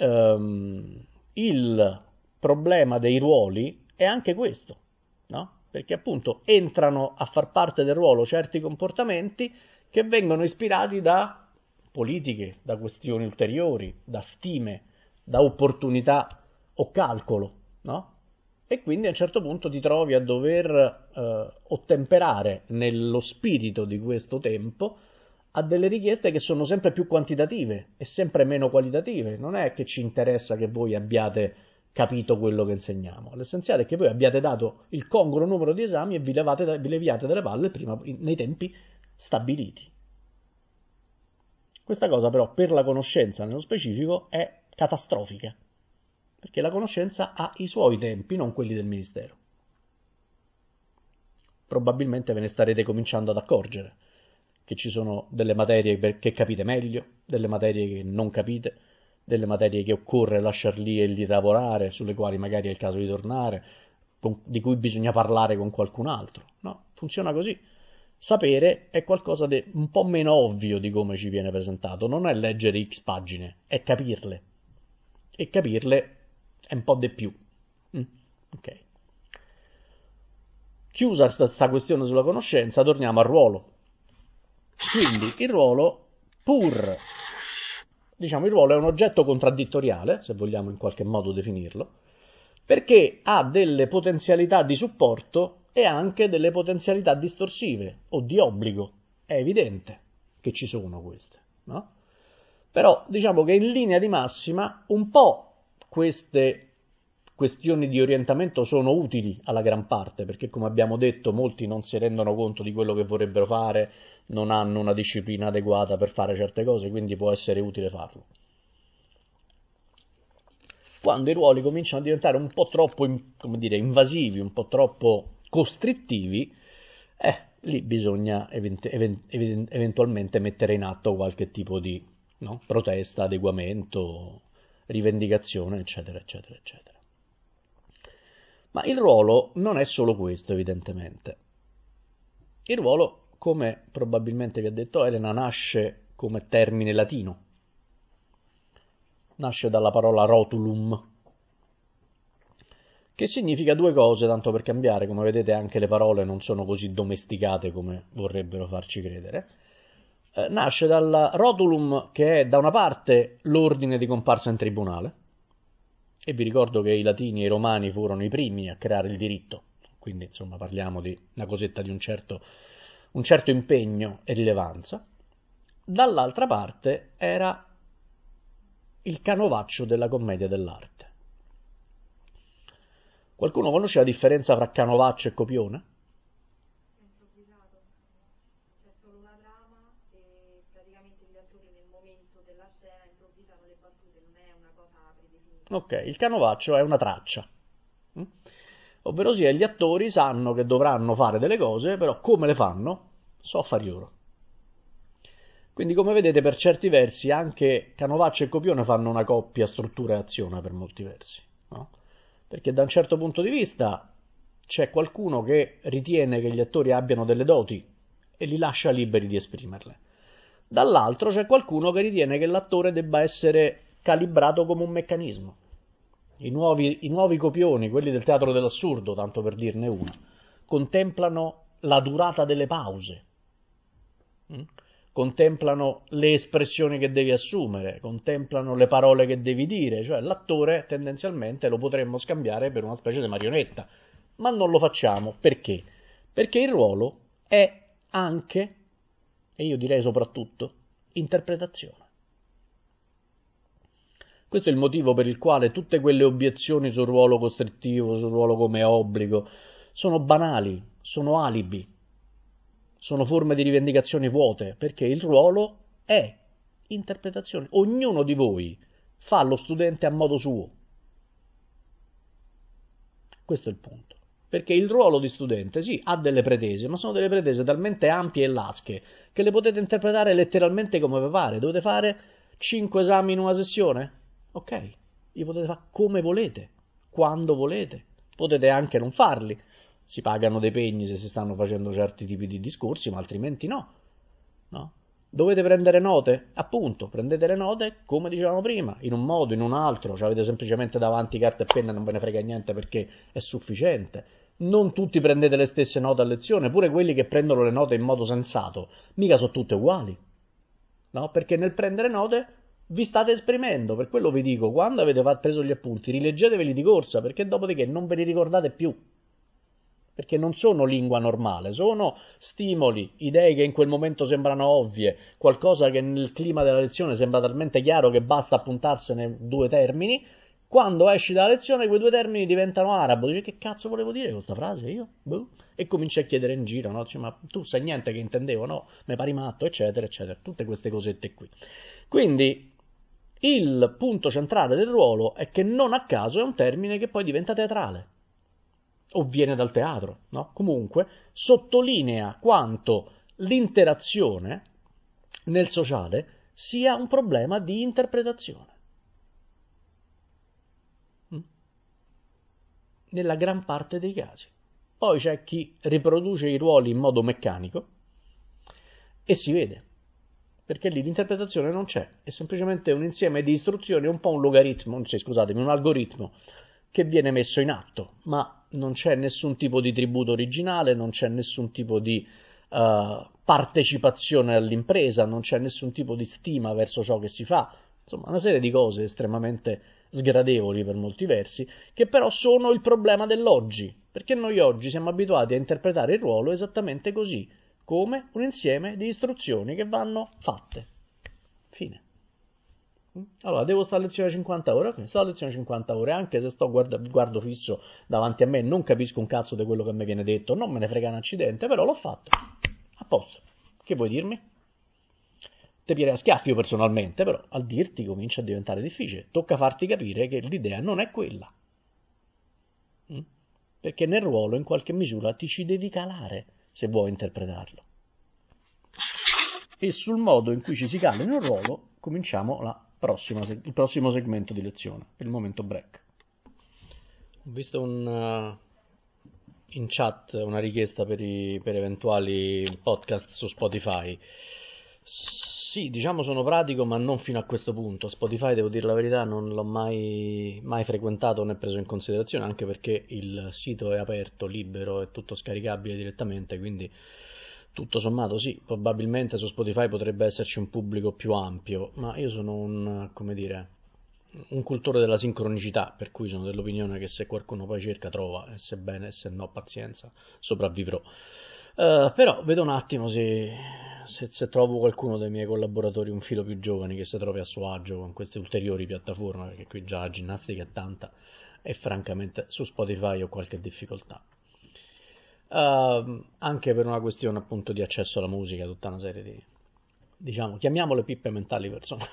il problema dei ruoli è anche questo, no? Perché appunto entrano a far parte del ruolo certi comportamenti che vengono ispirati da politiche, da questioni ulteriori, da stime, da opportunità o calcolo, no? E quindi a un certo punto ti trovi a dover ottemperare nello spirito di questo tempo a delle richieste che sono sempre più quantitative e sempre meno qualitative. Non è che ci interessa che voi abbiate capito quello che insegniamo. L'essenziale è che voi abbiate dato il congruo numero di esami e vi leviate dalle palle prima, nei tempi stabiliti. Questa cosa però per la conoscenza nello specifico è catastrofica, perché la conoscenza ha i suoi tempi, non quelli del Ministero. Probabilmente ve ne starete cominciando ad accorgere, che ci sono delle materie che capite meglio, delle materie che non capite, delle materie che occorre lasciar lì e lì lavorare, sulle quali magari è il caso di tornare, di cui bisogna parlare con qualcun altro. No, funziona così. Sapere è qualcosa di un po' meno ovvio di come ci viene presentato, non è leggere X pagine, è capirle. E capirle è un po' di più. Ok. Chiusa questa questione sulla conoscenza, torniamo al ruolo. Quindi il ruolo, il ruolo è un oggetto contraddittoriale, se vogliamo in qualche modo definirlo, perché ha delle potenzialità di supporto e anche delle potenzialità distorsive o di obbligo. È evidente che ci sono queste, no? Però diciamo che in linea di massima un po' queste questioni di orientamento sono utili alla gran parte, perché come abbiamo detto molti non si rendono conto di quello che vorrebbero fare, non hanno una disciplina adeguata per fare certe cose, quindi può essere utile farlo. Quando i ruoli cominciano a diventare un po' troppo, invasivi, un po' troppo costrittivi, lì bisogna eventualmente mettere in atto qualche tipo di protesta, adeguamento, rivendicazione, eccetera, eccetera, eccetera. Ma il ruolo non è solo questo, evidentemente. Il ruolo, come probabilmente vi ha detto Elena, nasce come termine latino. Nasce dalla parola rotulum, che significa due cose, tanto per cambiare. Come vedete anche le parole non sono così domesticate come vorrebbero farci credere. Nasce dal rotulum, che è da una parte l'ordine di comparsa in tribunale, e vi ricordo che i latini e i romani furono i primi a creare il diritto, quindi insomma parliamo di una cosetta di un certo impegno e rilevanza. Dall'altra parte era il canovaccio della commedia dell'arte. Qualcuno conosce la differenza tra canovaccio e copione? Improvvisato, c'è solo una trama e praticamente gli attori nel momento della scena improvvisano le battute, non è una cosa predefinita. Ok, il canovaccio è una traccia. Ovvero sia, gli attori sanno che dovranno fare delle cose, però come le fanno? So fare loro. Quindi come vedete per certi versi anche canovaccio e copione fanno una coppia struttura e azione per molti versi, no? Perché da un certo punto di vista c'è qualcuno che ritiene che gli attori abbiano delle doti e li lascia liberi di esprimerle. Dall'altro c'è qualcuno che ritiene che l'attore debba essere calibrato come un meccanismo. I nuovi copioni, quelli del teatro dell'assurdo, tanto per dirne uno, contemplano la durata delle pause, contemplano le espressioni che devi assumere, contemplano le parole che devi dire, cioè l'attore tendenzialmente lo potremmo scambiare per una specie di marionetta, ma non lo facciamo. Perché? Perché il ruolo è anche, e io direi soprattutto, interpretazione. Questo è il motivo per il quale tutte quelle obiezioni sul ruolo costrittivo, sul ruolo come obbligo, sono banali, sono alibi, sono forme di rivendicazione vuote, perché il ruolo è interpretazione. Ognuno di voi fa lo studente a modo suo. Questo è il punto. Perché il ruolo di studente, sì, ha delle pretese, ma sono delle pretese talmente ampie e lasche che le potete interpretare letteralmente come vi pare. Dovete fare 5 esami in una sessione? Ok, li potete fare come volete, quando volete. Potete anche non farli. Si pagano dei pegni se si stanno facendo certi tipi di discorsi, ma altrimenti no. Dovete prendere note? Appunto, prendete le note come dicevamo prima, in un modo, in un altro, cioè avete semplicemente davanti carta e penna e non ve ne frega niente perché è sufficiente. Non tutti prendete le stesse note a lezione, pure quelli che prendono le note in modo sensato, mica sono tutte uguali. No? Perché nel prendere note vi state esprimendo, per quello vi dico, quando avete preso gli appunti, rileggeteveli di corsa, perché dopodiché non ve li ricordate più. Perché non sono lingua normale, sono stimoli, idee che in quel momento sembrano ovvie, qualcosa che nel clima della lezione sembra talmente chiaro che basta appuntarsene 2 termini, quando esci dalla lezione quei 2 termini diventano arabo, dici che cazzo volevo dire con questa frase io? Boh. E cominci a chiedere in giro, no? Dici, ma tu sai niente che intendevo, no? Mi pari matto, eccetera, eccetera, tutte queste cosette qui. Quindi il punto centrale del ruolo è che non a caso è un termine che poi diventa teatrale. O viene dal teatro, no? Comunque sottolinea quanto l'interazione nel sociale sia un problema di interpretazione. Nella gran parte dei casi. Poi c'è chi riproduce i ruoli in modo meccanico e si vede, perché lì l'interpretazione non c'è, è semplicemente un insieme di istruzioni, un po' un logaritmo, cioè, scusatemi, un algoritmo che viene messo in atto, ma non c'è nessun tipo di tributo originale, non c'è nessun tipo di partecipazione all'impresa, non c'è nessun tipo di stima verso ciò che si fa, insomma una serie di cose estremamente sgradevoli per molti versi, che però sono il problema dell'oggi, perché noi oggi siamo abituati a interpretare il ruolo esattamente così, come un insieme di istruzioni che vanno fatte. Fine. Allora, devo stare a lezione 50 ore? Ok, sto a lezione 50 ore, anche se guardo fisso davanti a me, non capisco un cazzo di quello che mi viene detto, non me ne frega un accidente, però l'ho fatto. A posto. Che vuoi dirmi? Te pirei a schiaffi io personalmente, però al dirti comincia a diventare difficile. Tocca farti capire che l'idea non è quella. Perché nel ruolo in qualche misura ti ci devi calare. se vuoi interpretarlo. E sul modo in cui ci si cala in un ruolo cominciamo il prossimo segmento di lezione, il momento break. Ho visto in chat una richiesta per eventuali podcast su Spotify. Sì, diciamo sono pratico, ma non fino a questo punto. Spotify, devo dire la verità, non l'ho mai frequentato né preso in considerazione, anche perché il sito è aperto, libero, è tutto scaricabile direttamente, quindi tutto sommato sì, probabilmente su Spotify potrebbe esserci un pubblico più ampio, ma io sono un cultore della sincronicità, per cui sono dell'opinione che se qualcuno poi cerca trova, e se bene, se no pazienza, sopravvivrò. Però vedo un attimo se trovo qualcuno dei miei collaboratori un filo più giovani che si trovi a suo agio con queste ulteriori piattaforme, perché qui già la ginnastica è tanta e francamente su Spotify ho qualche difficoltà. Anche per una questione appunto di accesso alla musica, tutta una serie di, diciamo, chiamiamole pippe mentali personali.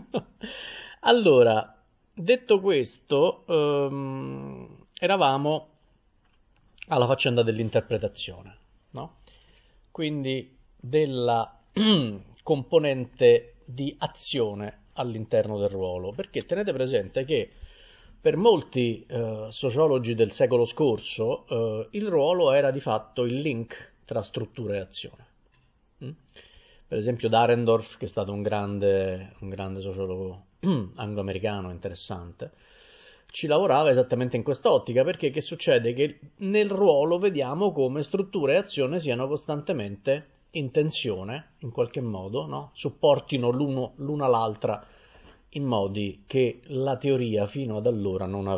Allora, detto questo, eravamo alla faccenda dell'interpretazione, no? Quindi della componente di azione all'interno del ruolo, perché tenete presente che per molti sociologi del secolo scorso il ruolo era di fatto il link tra struttura e azione. Per esempio Dahrendorf, che è stato un grande sociologo angloamericano interessante, ci lavorava esattamente in quest'ottica, perché che succede? Che nel ruolo vediamo come struttura e azione siano costantemente in tensione, in qualche modo, no? Supportino l'una l'altra in modi che la teoria fino ad allora non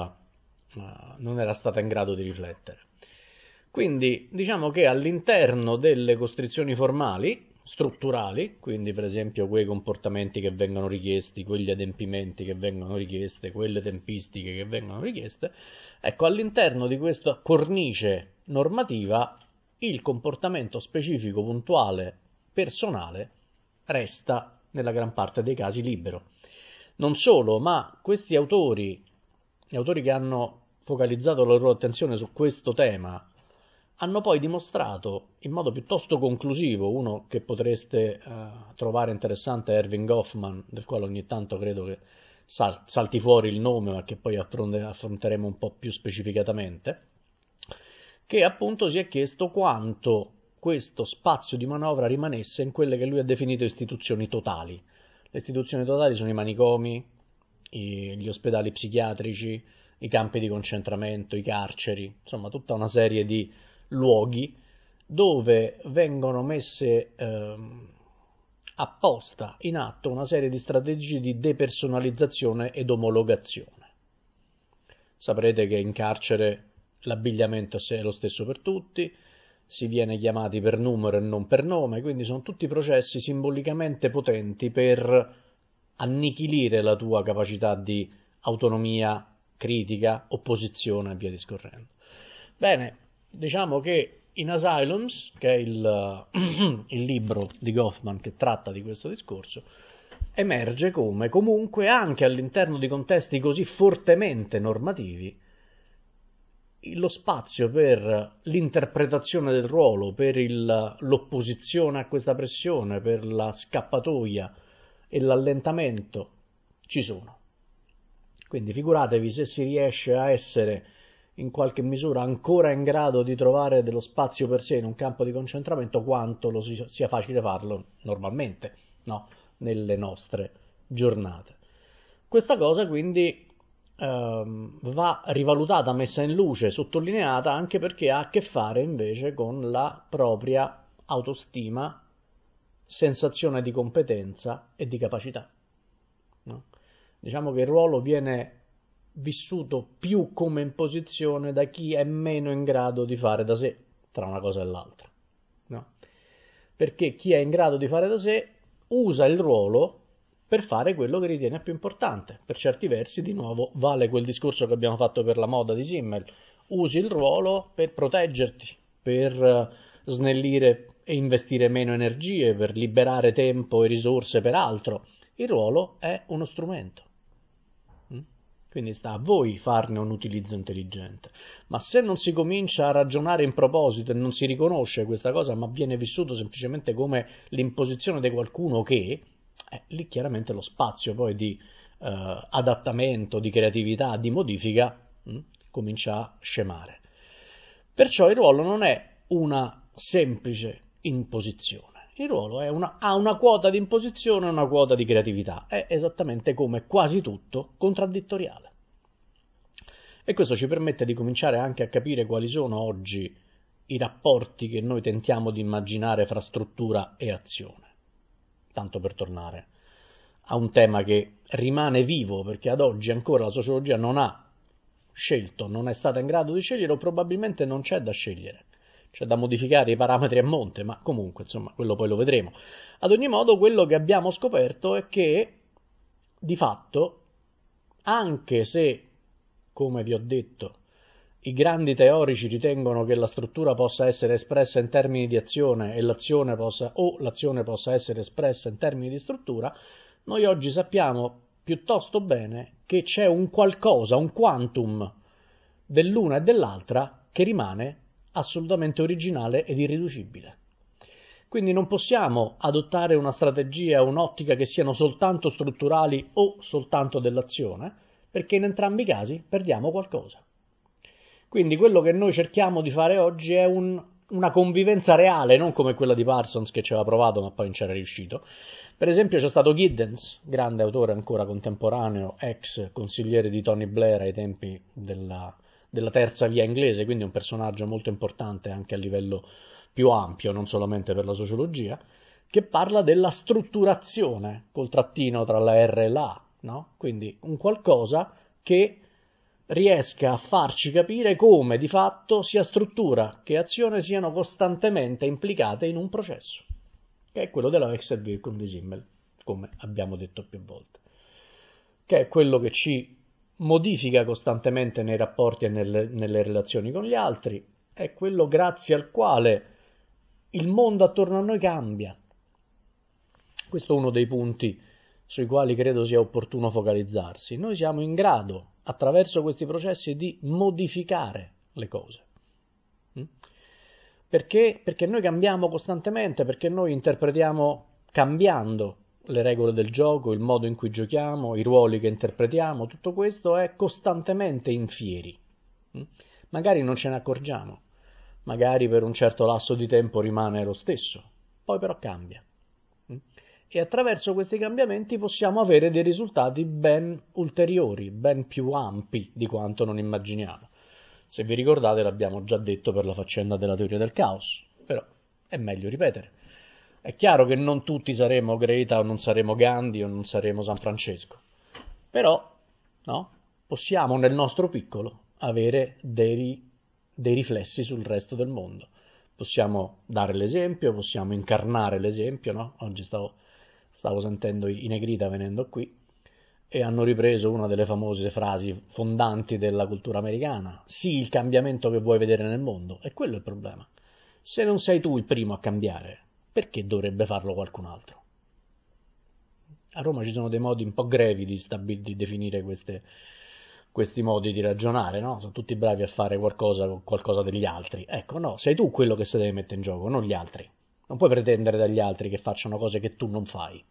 era stata in grado di riflettere. Quindi diciamo che all'interno delle costrizioni formali, strutturali, quindi per esempio quei comportamenti che vengono richiesti, quegli adempimenti che vengono richiesti, quelle tempistiche che vengono richieste, ecco, all'interno di questa cornice normativa il comportamento specifico, puntuale, personale resta nella gran parte dei casi libero. Non solo, ma questi autori, gli autori che hanno focalizzato la loro attenzione su questo tema, hanno poi dimostrato in modo piuttosto conclusivo, uno che potreste trovare interessante è Erving Goffman, del quale ogni tanto credo che salti fuori il nome, ma che poi affronteremo un po' più specificatamente, che appunto si è chiesto quanto questo spazio di manovra rimanesse in quelle che lui ha definito istituzioni totali. Le istituzioni totali sono i manicomi, gli ospedali psichiatrici, i campi di concentramento, i carceri, insomma tutta una serie di luoghi dove vengono messe apposta in atto una serie di strategie di depersonalizzazione ed omologazione. Saprete che in carcere l'abbigliamento è lo stesso per tutti, si viene chiamati per numero e non per nome, quindi sono tutti processi simbolicamente potenti per annichilire la tua capacità di autonomia, critica, opposizione e via discorrendo. Bene, diciamo che in Asylums, che è il libro di Goffman che tratta di questo discorso, emerge come comunque anche all'interno di contesti così fortemente normativi lo spazio per l'interpretazione del ruolo, per l'opposizione a questa pressione, per la scappatoia e l'allentamento ci sono. Quindi figuratevi se si riesce a essere in qualche misura ancora in grado di trovare dello spazio per sé in un campo di concentramento, quanto sia facile farlo normalmente, no? Nelle nostre giornate. Questa cosa quindi va rivalutata, messa in luce, sottolineata, anche perché ha a che fare invece con la propria autostima, sensazione di competenza e di capacità. No? Diciamo che il ruolo viene vissuto più come imposizione da chi è meno in grado di fare da sé, tra una cosa e l'altra. No? Perché chi è in grado di fare da sé usa il ruolo per fare quello che ritiene più importante. Per certi versi, di nuovo, vale quel discorso che abbiamo fatto per la moda di Simmel. Usi il ruolo per proteggerti, per snellire e investire meno energie, per liberare tempo e risorse per altro. Il ruolo è uno strumento. Quindi sta a voi farne un utilizzo intelligente. Ma se non si comincia a ragionare in proposito e non si riconosce questa cosa, ma viene vissuto semplicemente come l'imposizione di qualcuno che, lì chiaramente lo spazio poi di adattamento, di creatività, di modifica comincia a scemare. Perciò il ruolo non è una semplice imposizione. Il ruolo ha una quota di imposizione e una quota di creatività. È esattamente come quasi tutto contraddittoriale. E questo ci permette di cominciare anche a capire quali sono oggi i rapporti che noi tentiamo di immaginare fra struttura e azione. Tanto per tornare a un tema che rimane vivo, perché ad oggi ancora la sociologia non ha scelto, non è stata in grado di scegliere o probabilmente non c'è da scegliere. C'è da modificare i parametri a monte, ma comunque, insomma, quello poi lo vedremo. Ad ogni modo, quello che abbiamo scoperto è che, di fatto, anche se, come vi ho detto, i grandi teorici ritengono che la struttura possa essere espressa in termini di azione e l'azione possa essere espressa in termini di struttura, noi oggi sappiamo piuttosto bene che c'è un qualcosa, un quantum dell'una e dell'altra che rimane assolutamente originale ed irriducibile. Quindi non possiamo adottare una strategia, un'ottica che siano soltanto strutturali o soltanto dell'azione, perché in entrambi i casi perdiamo qualcosa. Quindi quello che noi cerchiamo di fare oggi è una convivenza reale, non come quella di Parsons che ci aveva provato ma poi non c'era riuscito. Per esempio c'è stato Giddens, grande autore ancora contemporaneo, ex consigliere di Tony Blair ai tempi della terza via inglese, quindi un personaggio molto importante anche a livello più ampio, non solamente per la sociologia, che parla della strutturazione, col trattino tra la R e la A, no? Quindi un qualcosa che riesca a farci capire come di fatto sia struttura che azione siano costantemente implicate in un processo, che è quello della Wechselwirkung di Simmel, come abbiamo detto più volte, che è quello che ci modifica costantemente nei rapporti e nelle relazioni con gli altri, è quello grazie al quale il mondo attorno a noi cambia. Questo è uno dei punti sui quali credo sia opportuno focalizzarsi. Noi siamo in grado, attraverso questi processi, di modificare le cose. Perché? Perché noi cambiamo costantemente, perché noi interpretiamo cambiando le regole del gioco, il modo in cui giochiamo, i ruoli che interpretiamo, tutto questo è costantemente in fieri. Magari non ce ne accorgiamo, magari per un certo lasso di tempo rimane lo stesso, poi però cambia. E attraverso questi cambiamenti possiamo avere dei risultati ben ulteriori, ben più ampi di quanto non immaginiamo. Se vi ricordate l'abbiamo già detto per la faccenda della teoria del caos, però è meglio ripetere. È chiaro che non tutti saremo Greta o non saremo Gandhi o non saremo San Francesco, però no, possiamo nel nostro piccolo avere dei riflessi sul resto del mondo. Possiamo dare l'esempio, possiamo incarnare l'esempio, no? Oggi stavo sentendo i Negrita venendo qui e hanno ripreso una delle famose frasi fondanti della cultura americana: sì, il cambiamento che vuoi vedere nel mondo, e quello è il problema. Se non sei tu il primo a cambiare, perché dovrebbe farlo qualcun altro? A Roma ci sono dei modi un po' grevi di definire questi modi di ragionare, no? Sono tutti bravi a fare qualcosa degli altri. Ecco, no, sei tu quello che si deve mettere in gioco, non gli altri. Non puoi pretendere dagli altri che facciano cose che tu non fai.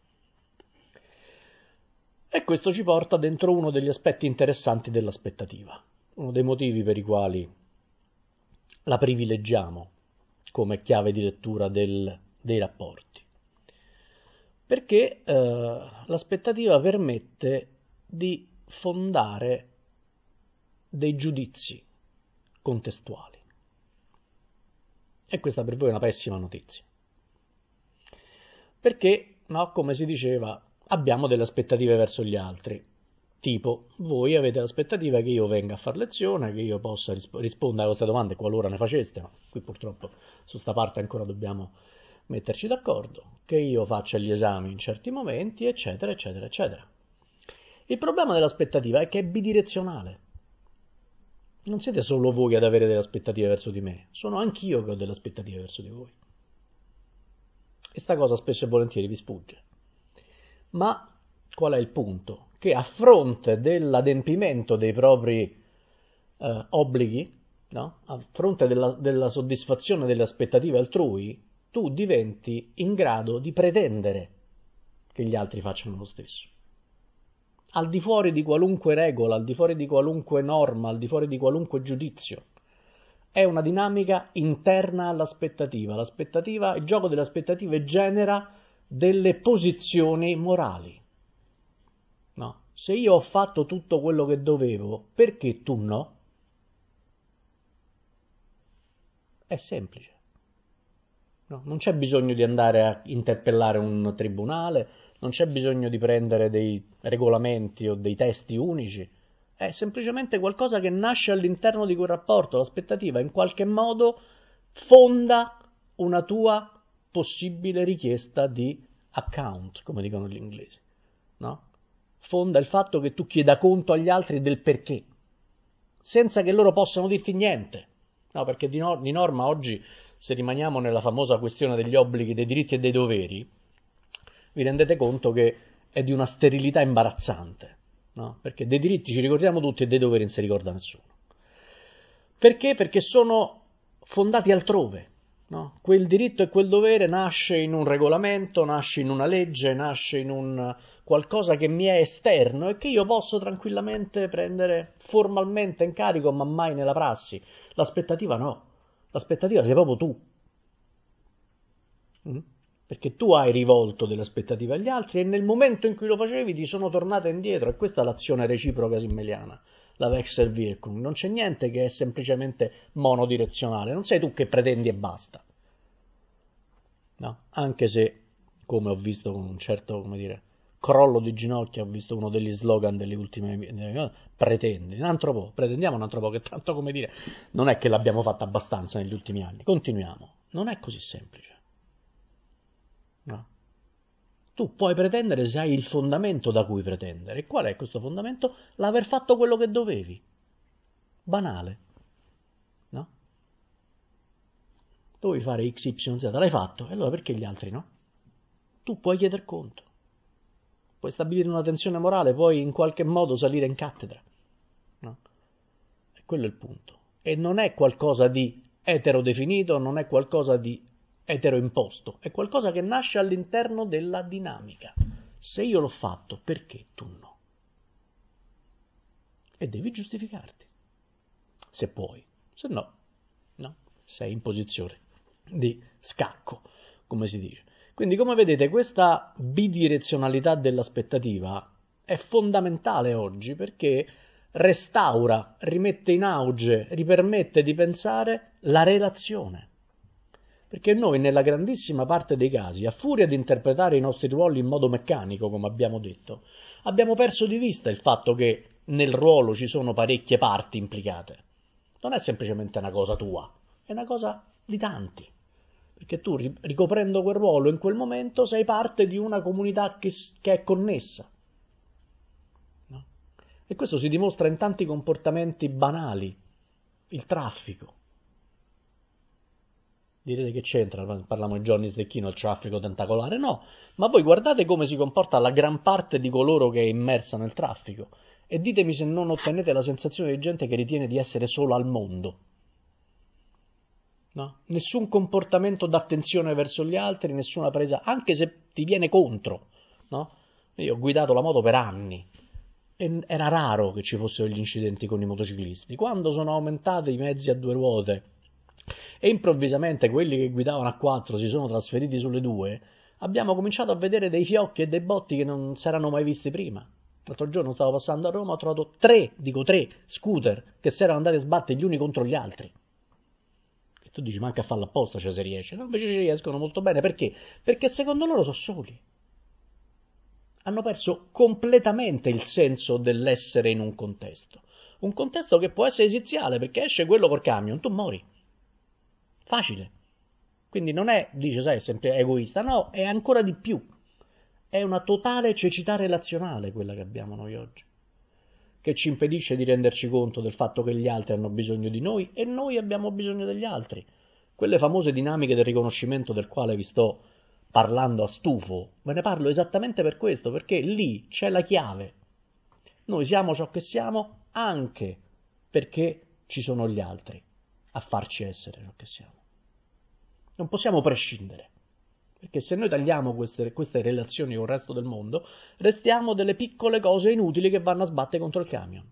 E questo ci porta dentro uno degli aspetti interessanti dell'aspettativa, uno dei motivi per i quali la privilegiamo come chiave di lettura dei rapporti. Perché l'aspettativa permette di fondare dei giudizi contestuali. E questa per voi è una pessima notizia. Perché, no, come si diceva, abbiamo delle aspettative verso gli altri. Tipo, voi avete l'aspettativa che io venga a fare lezione, che io possa rispondere a queste domande qualora ne faceste, ma qui purtroppo su sta parte ancora dobbiamo metterci d'accordo, che io faccia gli esami in certi momenti, eccetera, eccetera, eccetera. Il problema dell'aspettativa è che è bidirezionale. Non siete solo voi ad avere delle aspettative verso di me, sono anch'io che ho delle aspettative verso di voi. E sta cosa spesso e volentieri vi sfugge. Ma qual è il punto? che a fronte dell'adempimento dei propri obblighi, no? A fronte della soddisfazione delle aspettative altrui, tu diventi in grado di pretendere che gli altri facciano lo stesso. Al di fuori di qualunque regola, al di fuori di qualunque norma, al di fuori di qualunque giudizio. È una dinamica interna all'aspettativa. L'aspettativa, il gioco delle aspettative genera delle posizioni morali. No? Se io ho fatto tutto quello che dovevo, perché tu no? È semplice. No? Non c'è bisogno di andare a interpellare un tribunale, non c'è bisogno di prendere dei regolamenti o dei testi unici. È semplicemente qualcosa che nasce all'interno di quel rapporto. L'aspettativa in qualche modo fonda una tua possibile richiesta di account, come dicono gli inglesi, no? Fonda il fatto che tu chieda conto agli altri del perché, senza che loro possano dirti niente, no? Perché di norma oggi, se rimaniamo nella famosa questione degli obblighi, dei diritti e dei doveri, vi rendete conto che è di una sterilità imbarazzante, no? Perché dei diritti ci ricordiamo tutti e dei doveri non si ricorda nessuno. Perché? Perché sono fondati altrove, no? Quel diritto e quel dovere nasce in un regolamento, nasce in una legge, nasce in un qualcosa che mi è esterno e che io posso tranquillamente prendere formalmente in carico, ma mai nella prassi. L'aspettativa no, l'aspettativa sei proprio tu. Perché tu hai rivolto delle aspettative agli altri e nel momento in cui lo facevi ti sono tornate indietro, e questa è l'azione reciproca simmeliana, la Wechselwirkung. Non c'è niente che è semplicemente monodirezionale, non sei tu che pretendi e basta. No? Anche se, come ho visto con un certo, come dire, crollo di ginocchia, ho visto uno degli slogan delle ultime, pretendi, un altro po', pretendiamo un altro po', che tanto, come dire, non è che l'abbiamo fatta abbastanza negli ultimi anni, continuiamo, non è così semplice. No. Tu puoi pretendere se hai il fondamento da cui pretendere. E qual è questo fondamento? L'aver fatto quello che dovevi. Banale. No? Dovevi fare X, Y, Z, l'hai fatto, e allora perché gli altri no? Tu puoi chieder conto. Puoi stabilire una tensione morale, puoi in qualche modo salire in cattedra. No? E quello è il punto. E non è qualcosa di eterodefinito, non è qualcosa di eteroimposto, è qualcosa che nasce all'interno della dinamica. Se io l'ho fatto, perché tu no? E devi giustificarti, se puoi, se no, no, sei in posizione di scacco, come si dice. Quindi, come vedete, questa bidirezionalità dell'aspettativa è fondamentale oggi perché restaura, rimette in auge, ripermette di pensare la relazione. Perché noi, nella grandissima parte dei casi, a furia di interpretare i nostri ruoli in modo meccanico, come abbiamo detto, abbiamo perso di vista il fatto che nel ruolo ci sono parecchie parti implicate. Non è semplicemente una cosa tua, è una cosa di tanti. Perché tu, ricoprendo quel ruolo in quel momento, sei parte di una comunità che è connessa. No? E questo si dimostra in tanti comportamenti banali. Il traffico. Direte che c'entra, parliamo di Johnny Stecchino, il traffico tentacolare? No, ma voi guardate come si comporta la gran parte di coloro che è immersa nel traffico e ditemi se non ottenete la sensazione di gente che ritiene di essere sola al mondo. No? Nessun comportamento d'attenzione verso gli altri, nessuna presa, anche se ti viene contro. No? Io ho guidato la moto per anni e era raro che ci fossero gli incidenti con i motociclisti. Quando sono aumentati i mezzi a due ruote e improvvisamente quelli che guidavano a 4 si sono trasferiti sulle 2, abbiamo cominciato a vedere dei fiocchi e dei botti che non si erano mai visti prima. L'altro giorno stavo passando a Roma, ho trovato tre scooter che si erano andati a sbattere gli uni contro gli altri. E tu dici, manca a farlo apposta, cioè se riesce. No, invece ci riescono molto bene, perché? Perché secondo loro sono soli. Hanno perso completamente il senso dell'essere in un contesto. Un contesto che può essere esiziale, perché esce quello col camion, tu muori. Facile. Quindi non è, dice, sai, è sempre egoista, no, è ancora di più. È una totale cecità relazionale quella che abbiamo noi oggi, che ci impedisce di renderci conto del fatto che gli altri hanno bisogno di noi e noi abbiamo bisogno degli altri. Quelle famose dinamiche del riconoscimento del quale vi sto parlando a stufo, ve ne parlo esattamente per questo, perché lì c'è la chiave. Noi siamo ciò che siamo anche perché ci sono gli altri a farci essere ciò che siamo. Non possiamo prescindere, perché se noi tagliamo queste relazioni con il resto del mondo, restiamo delle piccole cose inutili che vanno a sbattere contro il camion.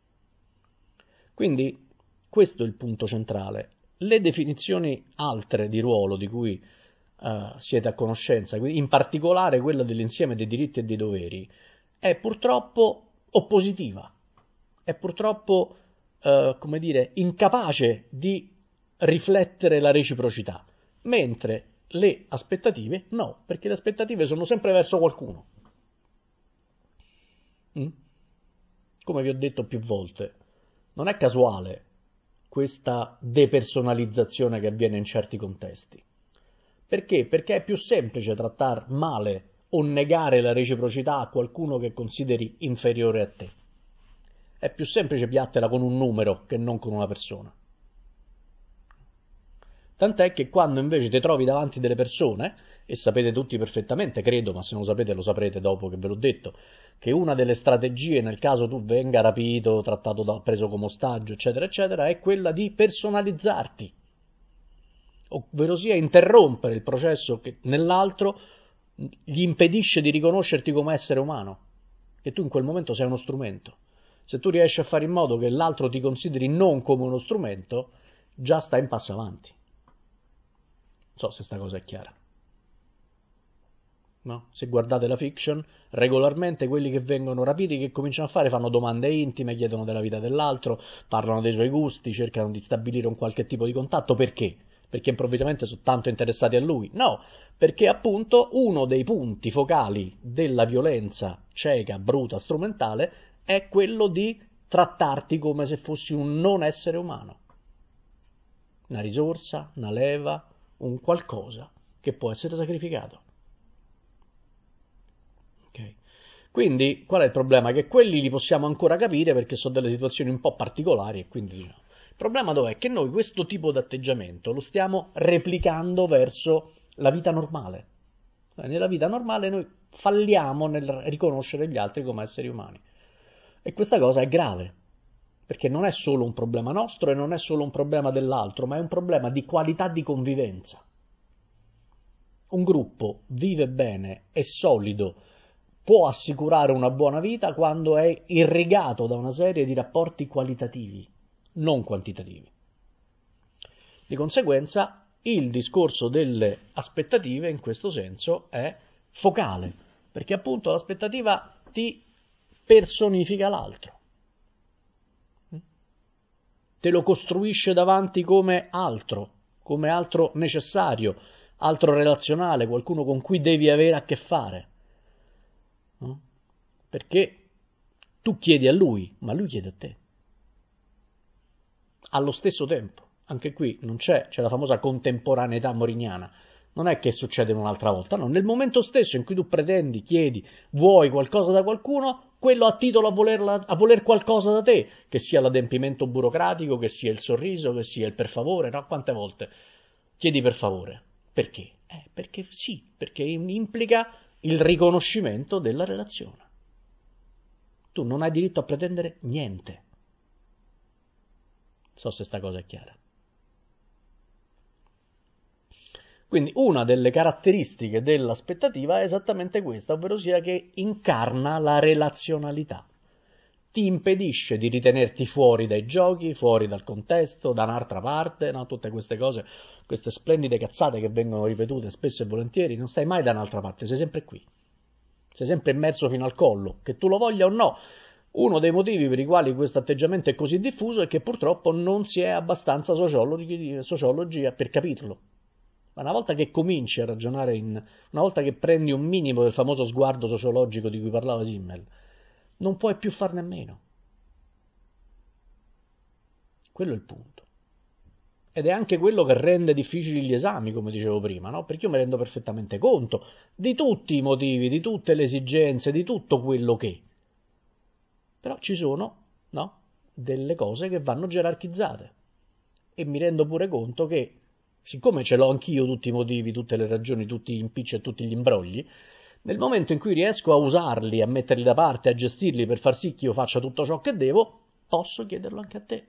Quindi questo è il punto centrale. Le definizioni altre di ruolo di cui siete a conoscenza, in particolare quella dell'insieme dei diritti e dei doveri, è purtroppo oppositiva, è purtroppo, come dire, incapace di riflettere la reciprocità, mentre le aspettative no, perché le aspettative sono sempre verso qualcuno. Come vi ho detto più volte, non è casuale questa depersonalizzazione che avviene in certi contesti. Perché? Perché è più semplice trattare male o negare la reciprocità a qualcuno che consideri inferiore a te. È più semplice piatterla con un numero che non con una persona. Tant'è che quando invece ti trovi davanti delle persone, e sapete tutti perfettamente, credo, ma se non lo sapete lo saprete dopo che ve l'ho detto, che una delle strategie nel caso tu venga rapito, preso come ostaggio, eccetera, eccetera, è quella di personalizzarti, ovvero sia interrompere il processo che nell'altro gli impedisce di riconoscerti come essere umano, e tu in quel momento sei uno strumento. Se tu riesci a fare in modo che l'altro ti consideri non come uno strumento, già stai in passo avanti. Non so se sta cosa è chiara. No? Se guardate la fiction, regolarmente quelli che vengono rapiti, che cominciano a fare, fanno domande intime, chiedono della vita dell'altro, parlano dei suoi gusti, cercano di stabilire un qualche tipo di contatto. Perché? Perché improvvisamente sono tanto interessati a lui? No, perché appunto uno dei punti focali della violenza cieca, bruta, strumentale è quello di trattarti come se fossi un non essere umano. Una risorsa, una leva, un qualcosa che può essere sacrificato. Okay. Quindi qual è il problema? Che quelli li possiamo ancora capire perché sono delle situazioni un po' particolari e quindi no. Il problema dov'è? Che noi questo tipo di atteggiamento lo stiamo replicando verso la vita normale. Nella vita normale noi falliamo nel riconoscere gli altri come esseri umani. E questa cosa è grave, perché non è solo un problema nostro e non è solo un problema dell'altro, ma è un problema di qualità di convivenza. Un gruppo vive bene, è solido, può assicurare una buona vita quando è irrigato da una serie di rapporti qualitativi, non quantitativi. Di conseguenza, il discorso delle aspettative in questo senso è focale, perché appunto l'aspettativa ti personifica l'altro, te lo costruisce davanti come altro necessario, altro relazionale, qualcuno con cui devi avere a che fare. No? Perché tu chiedi a lui, ma lui chiede a te. Allo stesso tempo, anche qui non c'è la famosa contemporaneità moriniana, non è che succede un'altra volta, no, nel momento stesso in cui tu pretendi, chiedi, vuoi qualcosa da qualcuno, quello ha titolo a voler qualcosa da te, che sia l'adempimento burocratico, che sia il sorriso, che sia il per favore, no? Quante volte chiedi per favore? Perché? Perché sì, perché implica il riconoscimento della relazione. Tu non hai diritto a pretendere niente. Non so se sta cosa è chiara. Quindi una delle caratteristiche dell'aspettativa è esattamente questa, ovvero sia che incarna la relazionalità. Ti impedisce di ritenerti fuori dai giochi, fuori dal contesto, da un'altra parte, no? Tutte queste cose, queste splendide cazzate che vengono ripetute spesso e volentieri, non stai mai da un'altra parte, sei sempre qui. Sei sempre immerso fino al collo, che tu lo voglia o no. Uno dei motivi per i quali questo atteggiamento è così diffuso è che purtroppo non si è abbastanza sociologi per capirlo. Ma una volta che cominci a ragionare una volta che prendi un minimo del famoso sguardo sociologico di cui parlava Simmel, non puoi più farne a meno. Quello è il punto. Ed è anche quello che rende difficili gli esami, come dicevo prima, no? Perché io mi rendo perfettamente conto di tutti i motivi, di tutte le esigenze, di tutto quello che. Però ci sono, no? Delle cose che vanno gerarchizzate. E mi rendo pure conto che siccome ce l'ho anch'io tutti i motivi, tutte le ragioni, tutti gli impicci e tutti gli imbrogli, Nel momento in cui riesco a usarli, a metterli da parte, a gestirli per far sì che io faccia tutto ciò che devo, posso chiederlo anche a te.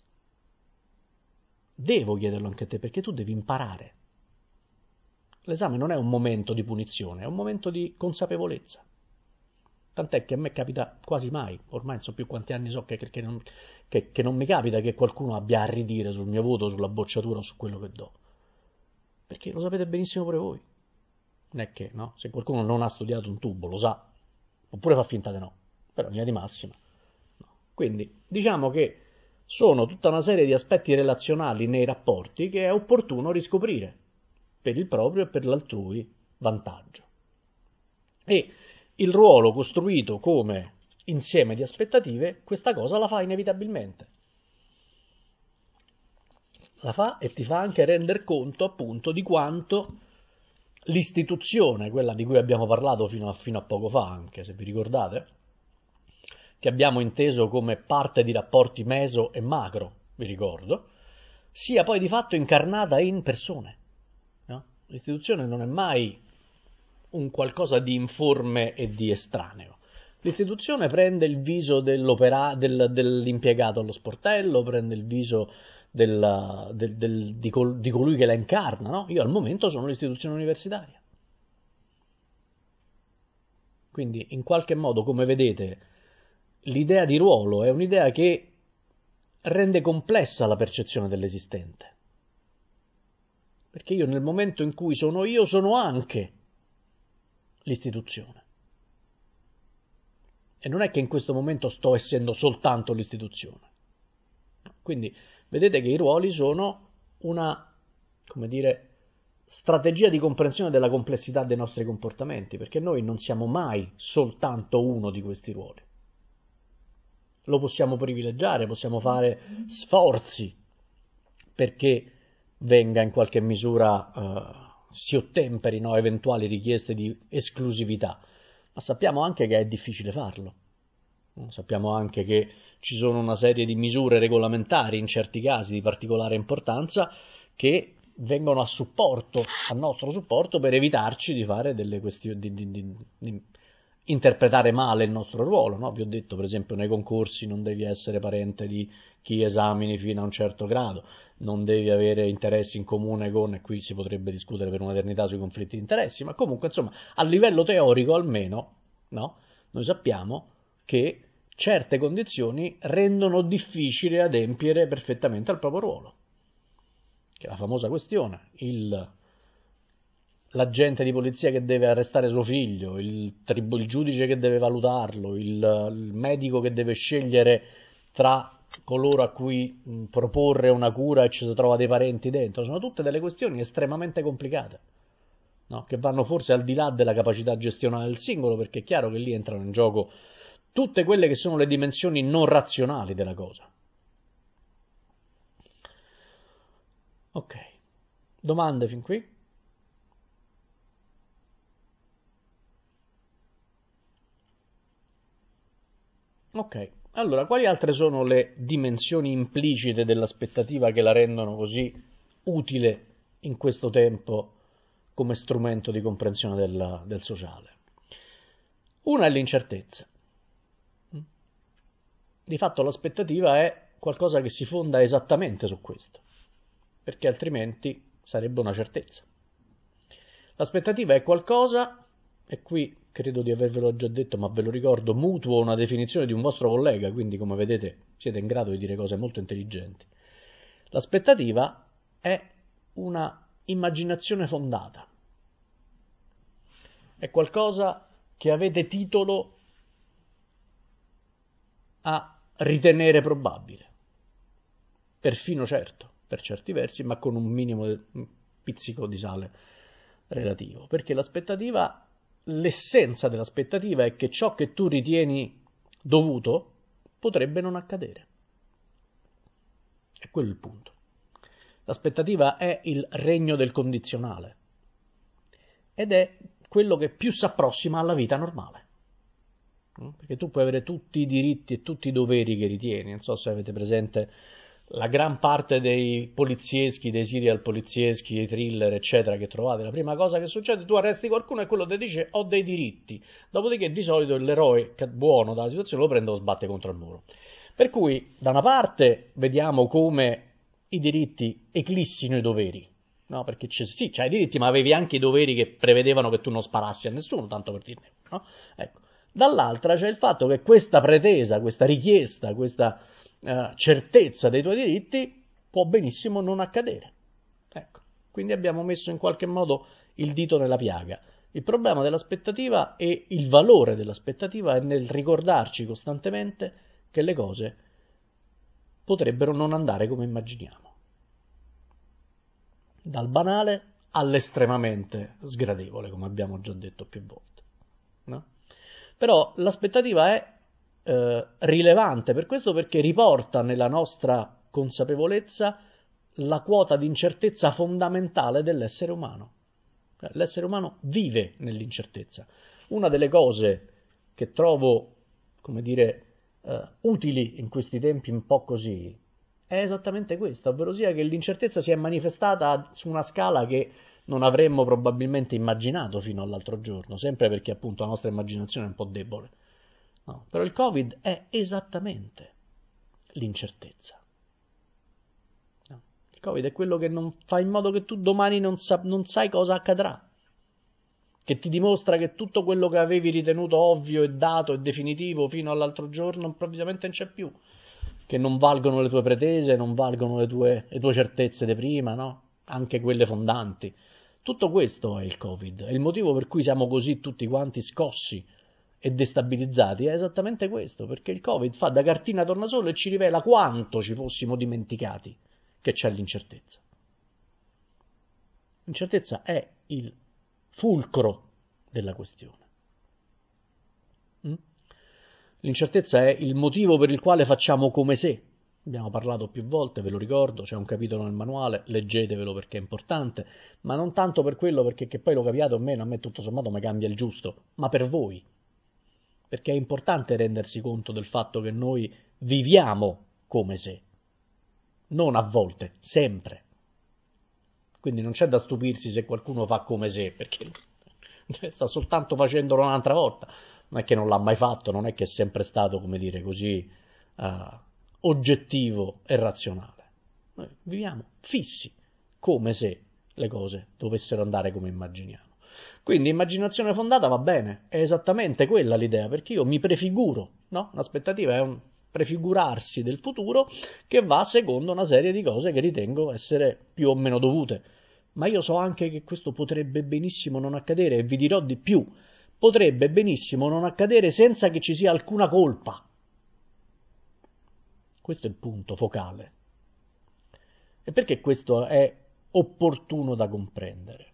Devo chiederlo anche a te, perché tu devi imparare. L'esame non è un momento di punizione, è un momento di consapevolezza. Tant'è che a me capita quasi mai, ormai non so più quanti anni so che non mi capita che qualcuno abbia a ridire sul mio voto, sulla bocciatura o su quello che do. Perché lo sapete benissimo pure voi. Non è che, no? Se qualcuno non ha studiato un tubo, lo sa, oppure fa finta di no, però in linea di massima. No. Quindi, diciamo che sono tutta una serie di aspetti relazionali nei rapporti che è opportuno riscoprire per il proprio e per l'altrui vantaggio. E il ruolo costruito come insieme di aspettative, questa cosa la fa inevitabilmente. La fa e ti fa anche render conto, appunto, di quanto l'istituzione, quella di cui abbiamo parlato fino a poco fa, anche se vi ricordate, che abbiamo inteso come parte di rapporti meso e macro, vi ricordo, sia poi di fatto incarnata in persone. No? L'istituzione non è mai un qualcosa di informe e di estraneo. L'istituzione prende il viso dell'impiegato allo sportello, prende il viso di colui che la incarna, no? Io al momento sono l'istituzione universitaria. Quindi, in qualche modo, come vedete, l'idea di ruolo è un'idea che rende complessa la percezione dell'esistente. Perché io nel momento in cui sono io, sono anche l'istituzione. E non è che in questo momento sto essendo soltanto l'istituzione. Quindi vedete che i ruoli sono una, come dire, strategia di comprensione della complessità dei nostri comportamenti, perché noi non siamo mai soltanto uno di questi ruoli. Lo possiamo privilegiare, possiamo fare sforzi perché venga in qualche misura, si ottemperino a eventuali richieste di esclusività, ma sappiamo anche che è difficile farlo. Sappiamo anche che ci sono una serie di misure regolamentari in certi casi di particolare importanza che vengono a nostro supporto per evitarci di fare delle questioni, di interpretare male il nostro ruolo, no? Vi ho detto, per esempio, nei concorsi non devi essere parente di chi esamini fino a un certo grado, non devi avere interessi in comune con, e qui si potrebbe discutere per un'eternità sui conflitti di interessi, ma comunque, insomma, a livello teorico almeno, no? Noi sappiamo che certe condizioni rendono difficile adempiere perfettamente al proprio ruolo. Che è la famosa questione, l'agente di polizia che deve arrestare suo figlio, il giudice che deve valutarlo, il medico che deve scegliere tra coloro a cui proporre una cura e ci si trova dei parenti dentro, sono tutte delle questioni estremamente complicate, no? Che vanno forse al di là della capacità gestionale del singolo, perché è chiaro che lì entrano in gioco tutte quelle che sono le dimensioni non razionali della cosa. Ok, domande fin qui? Ok, allora quali altre sono le dimensioni implicite dell'aspettativa che la rendono così utile in questo tempo come strumento di comprensione del sociale? Una è l'incertezza. Di fatto l'aspettativa è qualcosa che si fonda esattamente su questo, perché altrimenti sarebbe una certezza. L'aspettativa è qualcosa, e qui credo di avervelo già detto, ma ve lo ricordo, mutuo una definizione di un vostro collega, quindi come vedete siete in grado di dire cose molto intelligenti. L'aspettativa è una immaginazione fondata, è qualcosa che avete titolo a ritenere probabile, perfino certo, per certi versi, ma con un minimo, un pizzico di sale relativo, perché l'aspettativa, l'essenza dell'aspettativa è che ciò che tu ritieni dovuto potrebbe non accadere. È quello il punto. L'aspettativa è il regno del condizionale ed è quello che più si approssima alla vita normale. Perché tu puoi avere tutti i diritti e tutti i doveri che ritieni, non so se avete presente la gran parte dei polizieschi, dei serial polizieschi, dei thriller, eccetera, che trovate, la prima cosa che succede, tu arresti qualcuno e quello ti dice ho dei diritti. Dopodiché di solito l'eroe buono dalla situazione lo prende e lo sbatte contro il muro. Per cui, da una parte, vediamo come i diritti eclissino i doveri. No, perché sì, c'hai i diritti, ma avevi anche i doveri che prevedevano che tu non sparassi a nessuno, tanto per dirne. No? Ecco. Dall'altra c'è il fatto che questa pretesa, questa richiesta, questa certezza dei tuoi diritti può benissimo non accadere. Ecco. Quindi abbiamo messo in qualche modo il dito nella piaga. Il problema dell'aspettativa e il valore dell'aspettativa è nel ricordarci costantemente che le cose potrebbero non andare come immaginiamo. Dal banale all'estremamente sgradevole, come abbiamo già detto più volte. No? Però l'aspettativa è rilevante per questo, perché riporta nella nostra consapevolezza la quota di incertezza fondamentale dell'essere umano. L'essere umano vive nell'incertezza. Una delle cose che trovo, come dire, utili in questi tempi un po' così, è esattamente questa, ovvero sia che l'incertezza si è manifestata su una scala che non avremmo probabilmente immaginato fino all'altro giorno, sempre perché appunto la nostra immaginazione è un po' debole. No, però il Covid è esattamente l'incertezza. No, il Covid è quello che non fa in modo che tu domani non sai cosa accadrà, che ti dimostra che tutto quello che avevi ritenuto ovvio e dato e definitivo fino all'altro giorno improvvisamente non c'è più, che non valgono le tue pretese, non valgono le tue certezze di prima, no? Anche quelle fondanti. Tutto questo è il Covid, è il motivo per cui siamo così tutti quanti scossi e destabilizzati, è esattamente questo, perché il Covid fa da cartina tornasole e ci rivela quanto ci fossimo dimenticati che c'è l'incertezza. L'incertezza è il fulcro della questione. L'incertezza è il motivo per il quale facciamo come se. Abbiamo parlato più volte, ve lo ricordo, c'è un capitolo nel manuale, leggetevelo perché è importante, ma non tanto per quello, perché che poi lo capiate o meno, a me tutto sommato mi cambia il giusto, ma per voi. Perché è importante rendersi conto del fatto che noi viviamo come se, non a volte, sempre. Quindi non c'è da stupirsi se qualcuno fa come se, perché sta soltanto facendolo un'altra volta. Non è che non l'ha mai fatto, non è che è sempre stato, come dire, così oggettivo e razionale. Noi viviamo fissi, come se le cose dovessero andare come immaginiamo. Quindi immaginazione fondata va bene, è esattamente quella l'idea, perché io mi prefiguro, no? L'aspettativa è un prefigurarsi del futuro che va secondo una serie di cose che ritengo essere più o meno dovute. Ma io so anche che questo potrebbe benissimo non accadere, e vi dirò di più. Potrebbe benissimo non accadere senza che ci sia alcuna colpa. Questo è il punto focale. E perché questo è opportuno da comprendere?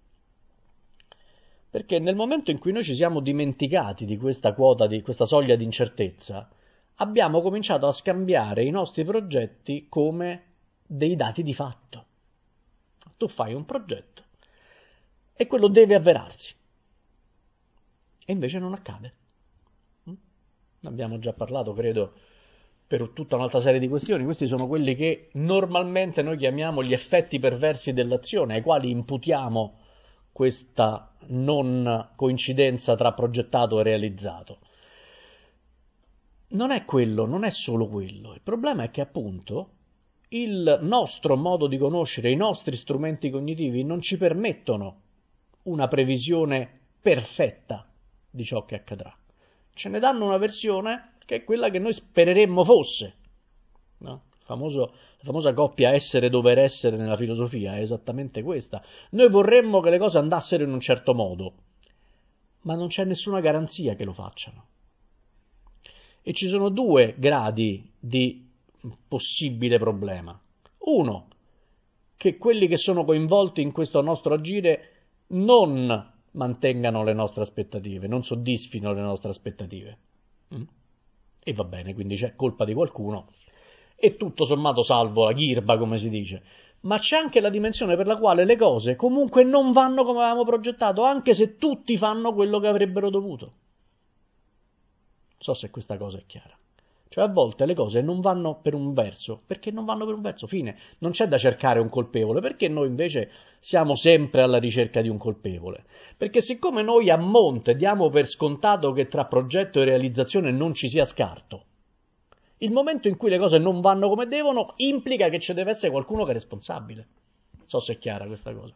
Perché nel momento in cui noi ci siamo dimenticati di questa quota, di questa soglia di incertezza, abbiamo cominciato a scambiare i nostri progetti come dei dati di fatto. Tu fai un progetto e quello deve avverarsi. E invece non accade. Ne abbiamo già parlato, credo, per tutta un'altra serie di questioni. Questi sono quelli che normalmente noi chiamiamo gli effetti perversi dell'azione, ai quali imputiamo questa non coincidenza tra progettato e realizzato. Non è quello, non è solo quello. Il problema è che appunto il nostro modo di conoscere, i nostri strumenti cognitivi non ci permettono una previsione perfetta di ciò che accadrà. Ce ne danno una versione che è quella che noi spereremmo fosse. No? La famosa coppia essere-dover essere nella filosofia è esattamente questa. Noi vorremmo che le cose andassero in un certo modo, ma non c'è nessuna garanzia che lo facciano. E ci sono due gradi di possibile problema. Uno, che quelli che sono coinvolti in questo nostro agire non mantengano le nostre aspettative, non soddisfino le nostre aspettative. E va bene, quindi c'è colpa di qualcuno e tutto sommato salvo la ghirba, come si dice. Ma c'è anche la dimensione per la quale le cose comunque non vanno come avevamo progettato, anche se tutti fanno quello che avrebbero dovuto. Non so se questa cosa è chiara. Cioè a volte le cose non vanno per un verso, perché non vanno per un verso, fine. Non c'è da cercare un colpevole, perché noi invece siamo sempre alla ricerca di un colpevole. Perché siccome noi a monte diamo per scontato che tra progetto e realizzazione non ci sia scarto, il momento in cui le cose non vanno come devono implica che ci deve essere qualcuno che è responsabile. Non so se è chiara questa cosa.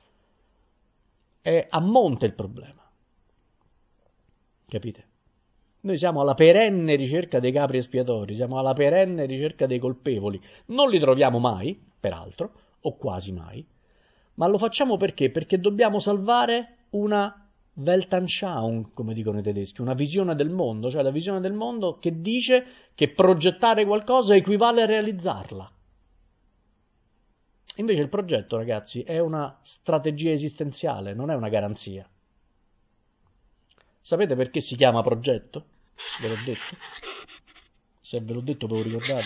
È a monte il problema. Capite? Noi siamo alla perenne ricerca dei capri espiatori, siamo alla perenne ricerca dei colpevoli. Non li troviamo mai, peraltro, o quasi mai, ma lo facciamo perché? Perché dobbiamo salvare una Weltanschauung, come dicono i tedeschi, una visione del mondo, cioè la visione del mondo che dice che progettare qualcosa equivale a realizzarla. Invece il progetto, ragazzi, è una strategia esistenziale, non è una garanzia. Sapete perché si chiama progetto? Ve l'ho detto? Se ve l'ho detto ve lo ricordate?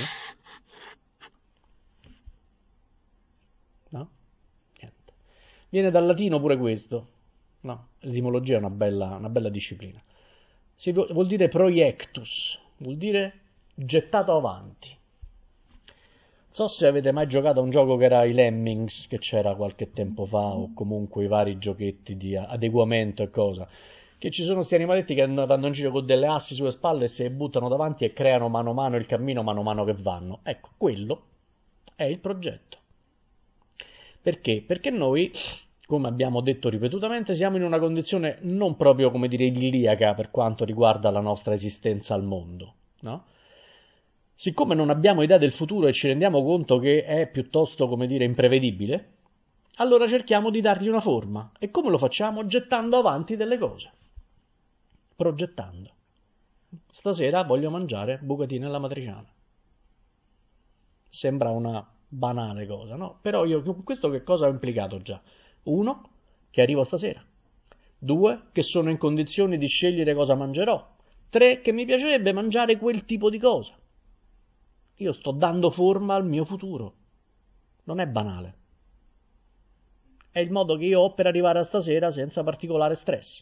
No? Niente. Viene dal latino pure questo. No, l'etimologia è una bella disciplina. Vuol dire proiectus, vuol dire gettato avanti. Non so se avete mai giocato a un gioco che era i Lemmings, che c'era qualche tempo fa, o comunque i vari giochetti di adeguamento e cosa. Che ci sono questi animaletti che vanno in giro con delle assi sulle spalle e si buttano davanti e creano mano a mano il cammino mano a mano che vanno. Ecco, quello è il progetto. Perché? Perché noi, come abbiamo detto ripetutamente, siamo in una condizione non proprio, come dire, idilliaca per quanto riguarda la nostra esistenza al mondo, no? Siccome non abbiamo idea del futuro e ci rendiamo conto che è piuttosto, come dire, imprevedibile, allora cerchiamo di dargli una forma. E come lo facciamo? Gettando avanti delle cose. Progettando. Stasera voglio mangiare bucatine alla matriciana. Sembra una banale cosa, no? Però io con questo che cosa ho implicato già? Uno, che arrivo stasera. Due, che sono in condizioni di scegliere cosa mangerò. Tre, che mi piacerebbe mangiare quel tipo di cosa. Io sto dando forma al mio futuro. Non è banale. È il modo che io ho per arrivare a stasera senza particolare stress.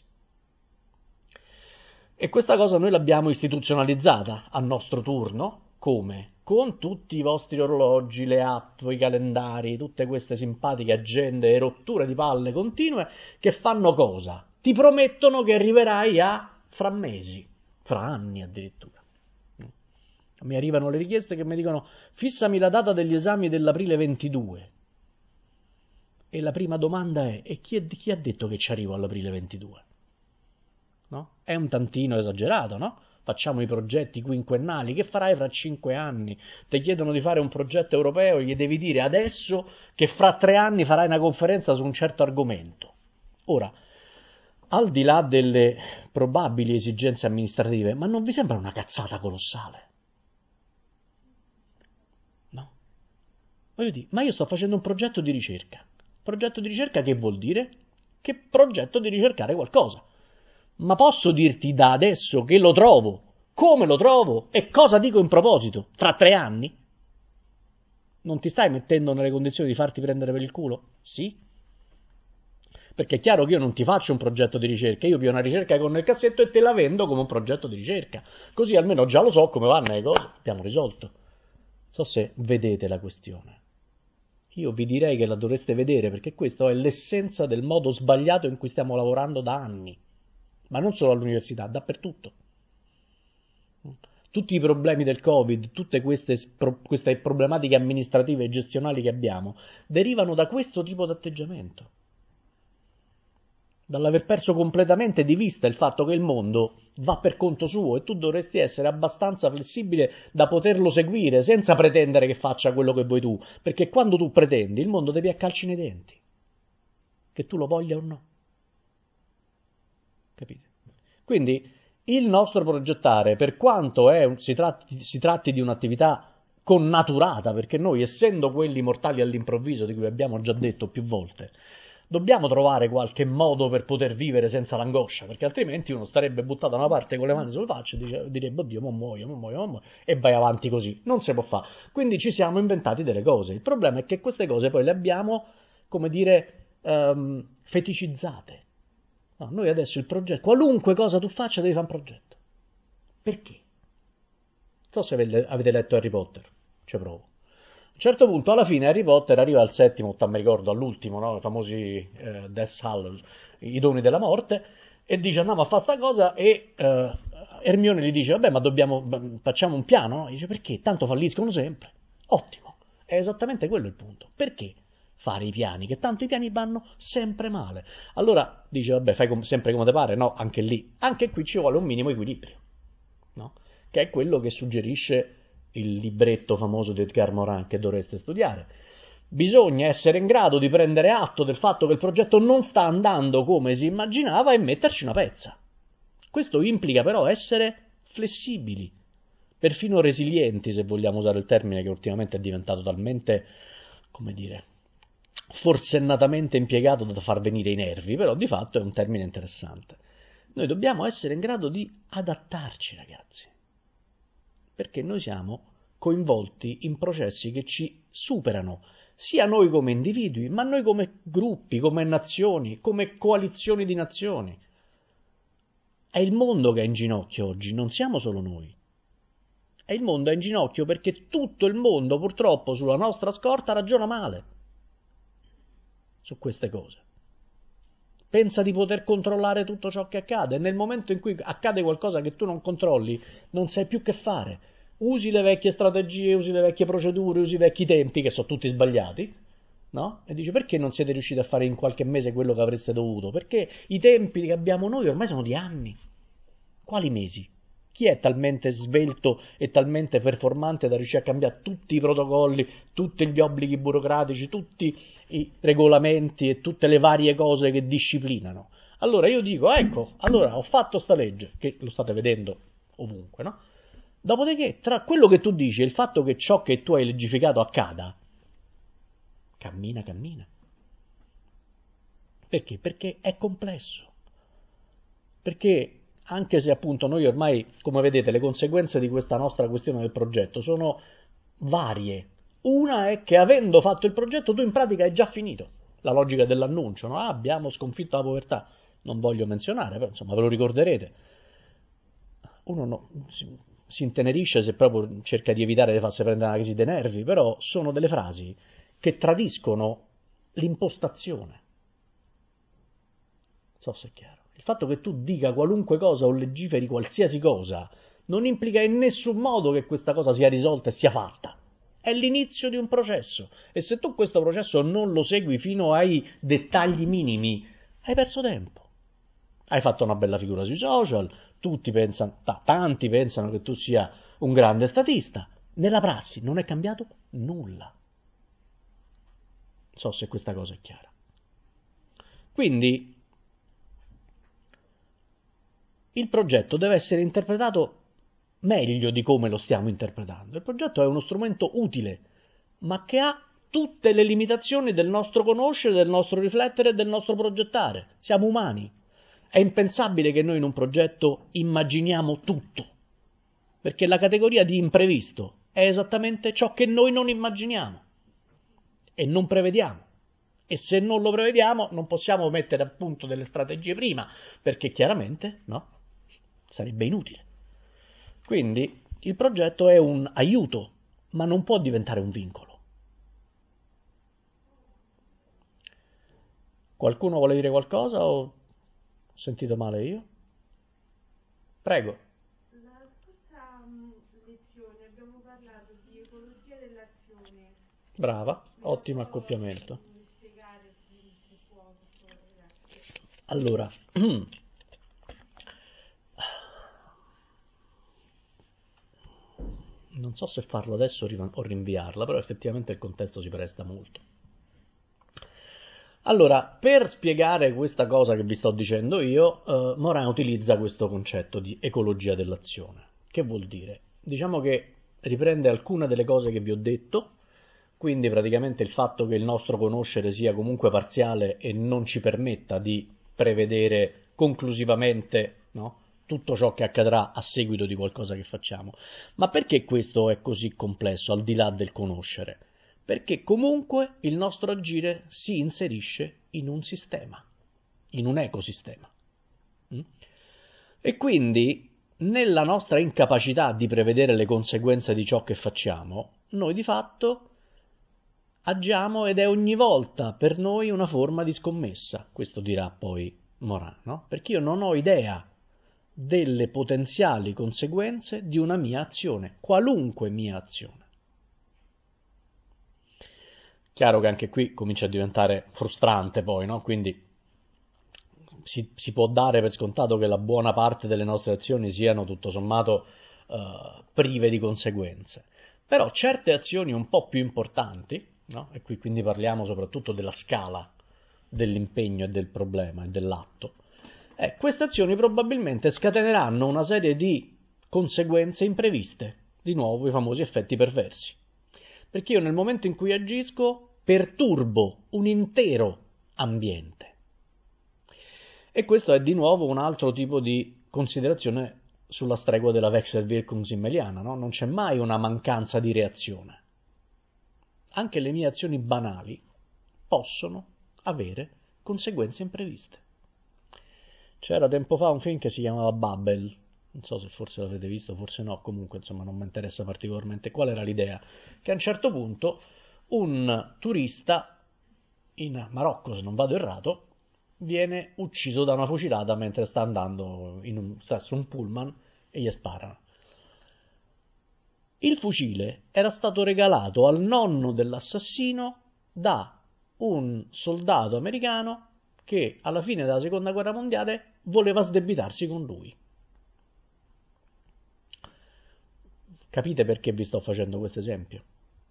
E questa cosa noi l'abbiamo istituzionalizzata a nostro turno. Come? Con tutti i vostri orologi, le app, i calendari, tutte queste simpatiche agende e rotture di palle continue che fanno cosa? Ti promettono che arriverai a fra mesi, fra anni addirittura. Mi arrivano le richieste che mi dicono fissami la data degli esami dell'aprile 22. E la prima domanda è: e chi ha detto che ci arrivo all'aprile 22? No? È un tantino esagerato, no? Facciamo i progetti quinquennali, che farai fra 5 anni? Ti chiedono di fare un progetto europeo, gli devi dire adesso che fra 3 anni farai una conferenza su un certo argomento. Ora, al di là delle probabili esigenze amministrative, ma non vi sembra una cazzata colossale? No? Voglio dire, ma io sto facendo un progetto di ricerca. Progetto di ricerca che vuol dire? Che progetto di ricercare qualcosa. Ma posso dirti da adesso che lo trovo, come lo trovo e cosa dico in proposito, fra 3 anni? Non ti stai mettendo nelle condizioni di farti prendere per il culo? Sì. Perché è chiaro che io non ti faccio un progetto di ricerca, io vi ho una ricerca con nel cassetto e te la vendo come un progetto di ricerca. Così almeno già lo so come vanno le cose, abbiamo risolto. Non so se vedete la questione. Io vi direi che la dovreste vedere, perché questo è l'essenza del modo sbagliato in cui stiamo lavorando da anni. Ma non solo all'università, dappertutto. Tutti i problemi del Covid, tutte queste problematiche amministrative e gestionali che abbiamo, derivano da questo tipo di atteggiamento. Dall'aver perso completamente di vista il fatto che il mondo va per conto suo e tu dovresti essere abbastanza flessibile da poterlo seguire senza pretendere che faccia quello che vuoi tu, perché quando tu pretendi il mondo ti calci nei denti, che tu lo voglia o no. Capite? Quindi il nostro progettare, per quanto si tratti di un'attività connaturata, perché noi, essendo quelli mortali all'improvviso, di cui abbiamo già detto più volte, dobbiamo trovare qualche modo per poter vivere senza l'angoscia, perché altrimenti uno starebbe buttato da una parte con le mani sulle facce e direbbe oddio, mo muoio, e vai avanti così. Non si può fare. Quindi ci siamo inventati delle cose. Il problema è che queste cose poi le abbiamo, come dire, feticizzate. No, noi adesso il progetto, qualunque cosa tu faccia devi fare un progetto. Perché? so se avete letto Harry Potter, ci provo. A un certo punto, alla fine, Harry Potter arriva al settimo, mi ricordo, all'ultimo, no? I famosi Death Hallows, i doni della morte, e dice andiamo a fare sta cosa, e Hermione gli dice vabbè ma facciamo un piano, no? Dice perché? Tanto falliscono sempre. Ottimo, è esattamente quello il punto. Perché fare i piani? Che tanto i piani vanno sempre male. Allora dice vabbè fai sempre come te pare, no? Anche lì, anche qui ci vuole un minimo equilibrio, no? Che è quello che suggerisce il libretto famoso di Edgar Morin che dovreste studiare. Bisogna essere in grado di prendere atto del fatto che il progetto non sta andando come si immaginava e metterci una pezza. Questo implica però essere flessibili, perfino resilienti, se vogliamo usare il termine che ultimamente è diventato talmente, come dire, forsennatamente impiegato da far venire i nervi, però di fatto è un termine interessante. Noi dobbiamo essere in grado di adattarci, ragazzi, perché noi siamo coinvolti in processi che ci superano, sia noi come individui, ma noi come gruppi, come nazioni, come coalizioni di nazioni. È il mondo che è in ginocchio oggi, non siamo solo noi. E il mondo è in ginocchio perché tutto il mondo, purtroppo, sulla nostra scorta ragiona male su queste cose. Pensa di poter controllare tutto ciò che accade, e nel momento in cui accade qualcosa che tu non controlli, non sai più che fare. Usi le vecchie strategie, usi le vecchie procedure, usi i vecchi tempi, che sono tutti sbagliati, no? E dici perché non siete riusciti a fare in qualche mese quello che avreste dovuto? Perché i tempi che abbiamo noi ormai sono di anni. Quali mesi? Chi è talmente svelto e talmente performante da riuscire a cambiare tutti i protocolli, tutti gli obblighi burocratici, tutti i regolamenti e tutte le varie cose che disciplinano? Allora io dico, ecco, allora ho fatto sta legge, che lo state vedendo ovunque, no? Dopodiché, tra quello che tu dici e il fatto che ciò che tu hai legificato accada, cammina. Perché? Perché è complesso. Perché anche se appunto noi ormai, come vedete, le conseguenze di questa nostra questione del progetto sono varie. Una è che avendo fatto il progetto tu in pratica hai già finito. La logica dell'annuncio, no? Abbiamo sconfitto la povertà. Non voglio menzionare, però insomma ve lo ricorderete. Uno no, si intenerisce se proprio cerca di evitare di farsi prendere una crisi dei nervi, però sono delle frasi che tradiscono l'impostazione. Non so se è chiaro. Il fatto che tu dica qualunque cosa o legiferi qualsiasi cosa non implica in nessun modo che questa cosa sia risolta e sia fatta. È l'inizio di un processo e se tu questo processo non lo segui fino ai dettagli minimi, hai perso tempo. Hai fatto una bella figura sui social, tanti pensano che tu sia un grande statista. Nella prassi non è cambiato nulla. Non so se questa cosa è chiara. Quindi il progetto deve essere interpretato meglio di come lo stiamo interpretando. Il progetto è uno strumento utile, ma che ha tutte le limitazioni del nostro conoscere, del nostro riflettere e del nostro progettare. Siamo umani. È impensabile che noi in un progetto immaginiamo tutto, perché la categoria di imprevisto è esattamente ciò che noi non immaginiamo e non prevediamo. E se non lo prevediamo non possiamo mettere a punto delle strategie prima, perché chiaramente no, sarebbe inutile. Quindi il progetto è un aiuto, ma non può diventare un vincolo. Qualcuno vuole dire qualcosa o ho sentito male io? Prego. La scorsa lezione abbiamo parlato di ecologia dell'azione. Brava, ottimo accoppiamento. Spiegare se può, grazie. Allora, non so se farlo adesso o rinviarla, però effettivamente il contesto si presta molto. Allora, per spiegare questa cosa che vi sto dicendo io, Morin utilizza questo concetto di ecologia dell'azione. Che vuol dire? Diciamo che riprende alcune delle cose che vi ho detto, quindi praticamente il fatto che il nostro conoscere sia comunque parziale e non ci permetta di prevedere conclusivamente, no, tutto ciò che accadrà a seguito di qualcosa che facciamo. Ma perché questo è così complesso, al di là del conoscere? Perché comunque il nostro agire si inserisce in un sistema, in un ecosistema. E quindi nella nostra incapacità di prevedere le conseguenze di ciò che facciamo, noi di fatto agiamo ed è ogni volta per noi una forma di scommessa. Questo dirà poi Morin, no? Perché io non ho idea delle potenziali conseguenze di una mia azione, qualunque mia azione. Chiaro che anche qui comincia a diventare frustrante poi, no? Quindi si può dare per scontato che la buona parte delle nostre azioni siano tutto sommato prive di conseguenze. Però certe azioni un po' più importanti, no? E qui quindi parliamo soprattutto della scala dell'impegno e del problema e dell'atto, queste azioni probabilmente scateneranno una serie di conseguenze impreviste, di nuovo i famosi effetti perversi. Perché io nel momento in cui agisco perturbo un intero ambiente. E questo è di nuovo un altro tipo di considerazione sulla stregua della Wechselwirkung simmeliana, no? Non c'è mai una mancanza di reazione. Anche le mie azioni banali possono avere conseguenze impreviste. C'era tempo fa un film che si chiamava Babel, non so se forse l'avete visto, forse no, comunque insomma non mi interessa particolarmente. Qual era l'idea? Che a un certo punto un turista in Marocco, se non vado errato, viene ucciso da una fucilata mentre sta andando sta su un pullman e gli sparano. Il fucile era stato regalato al nonno dell'assassino da un soldato americano che alla fine della seconda guerra mondiale voleva sdebitarsi con lui. Capite perché vi sto facendo questo esempio?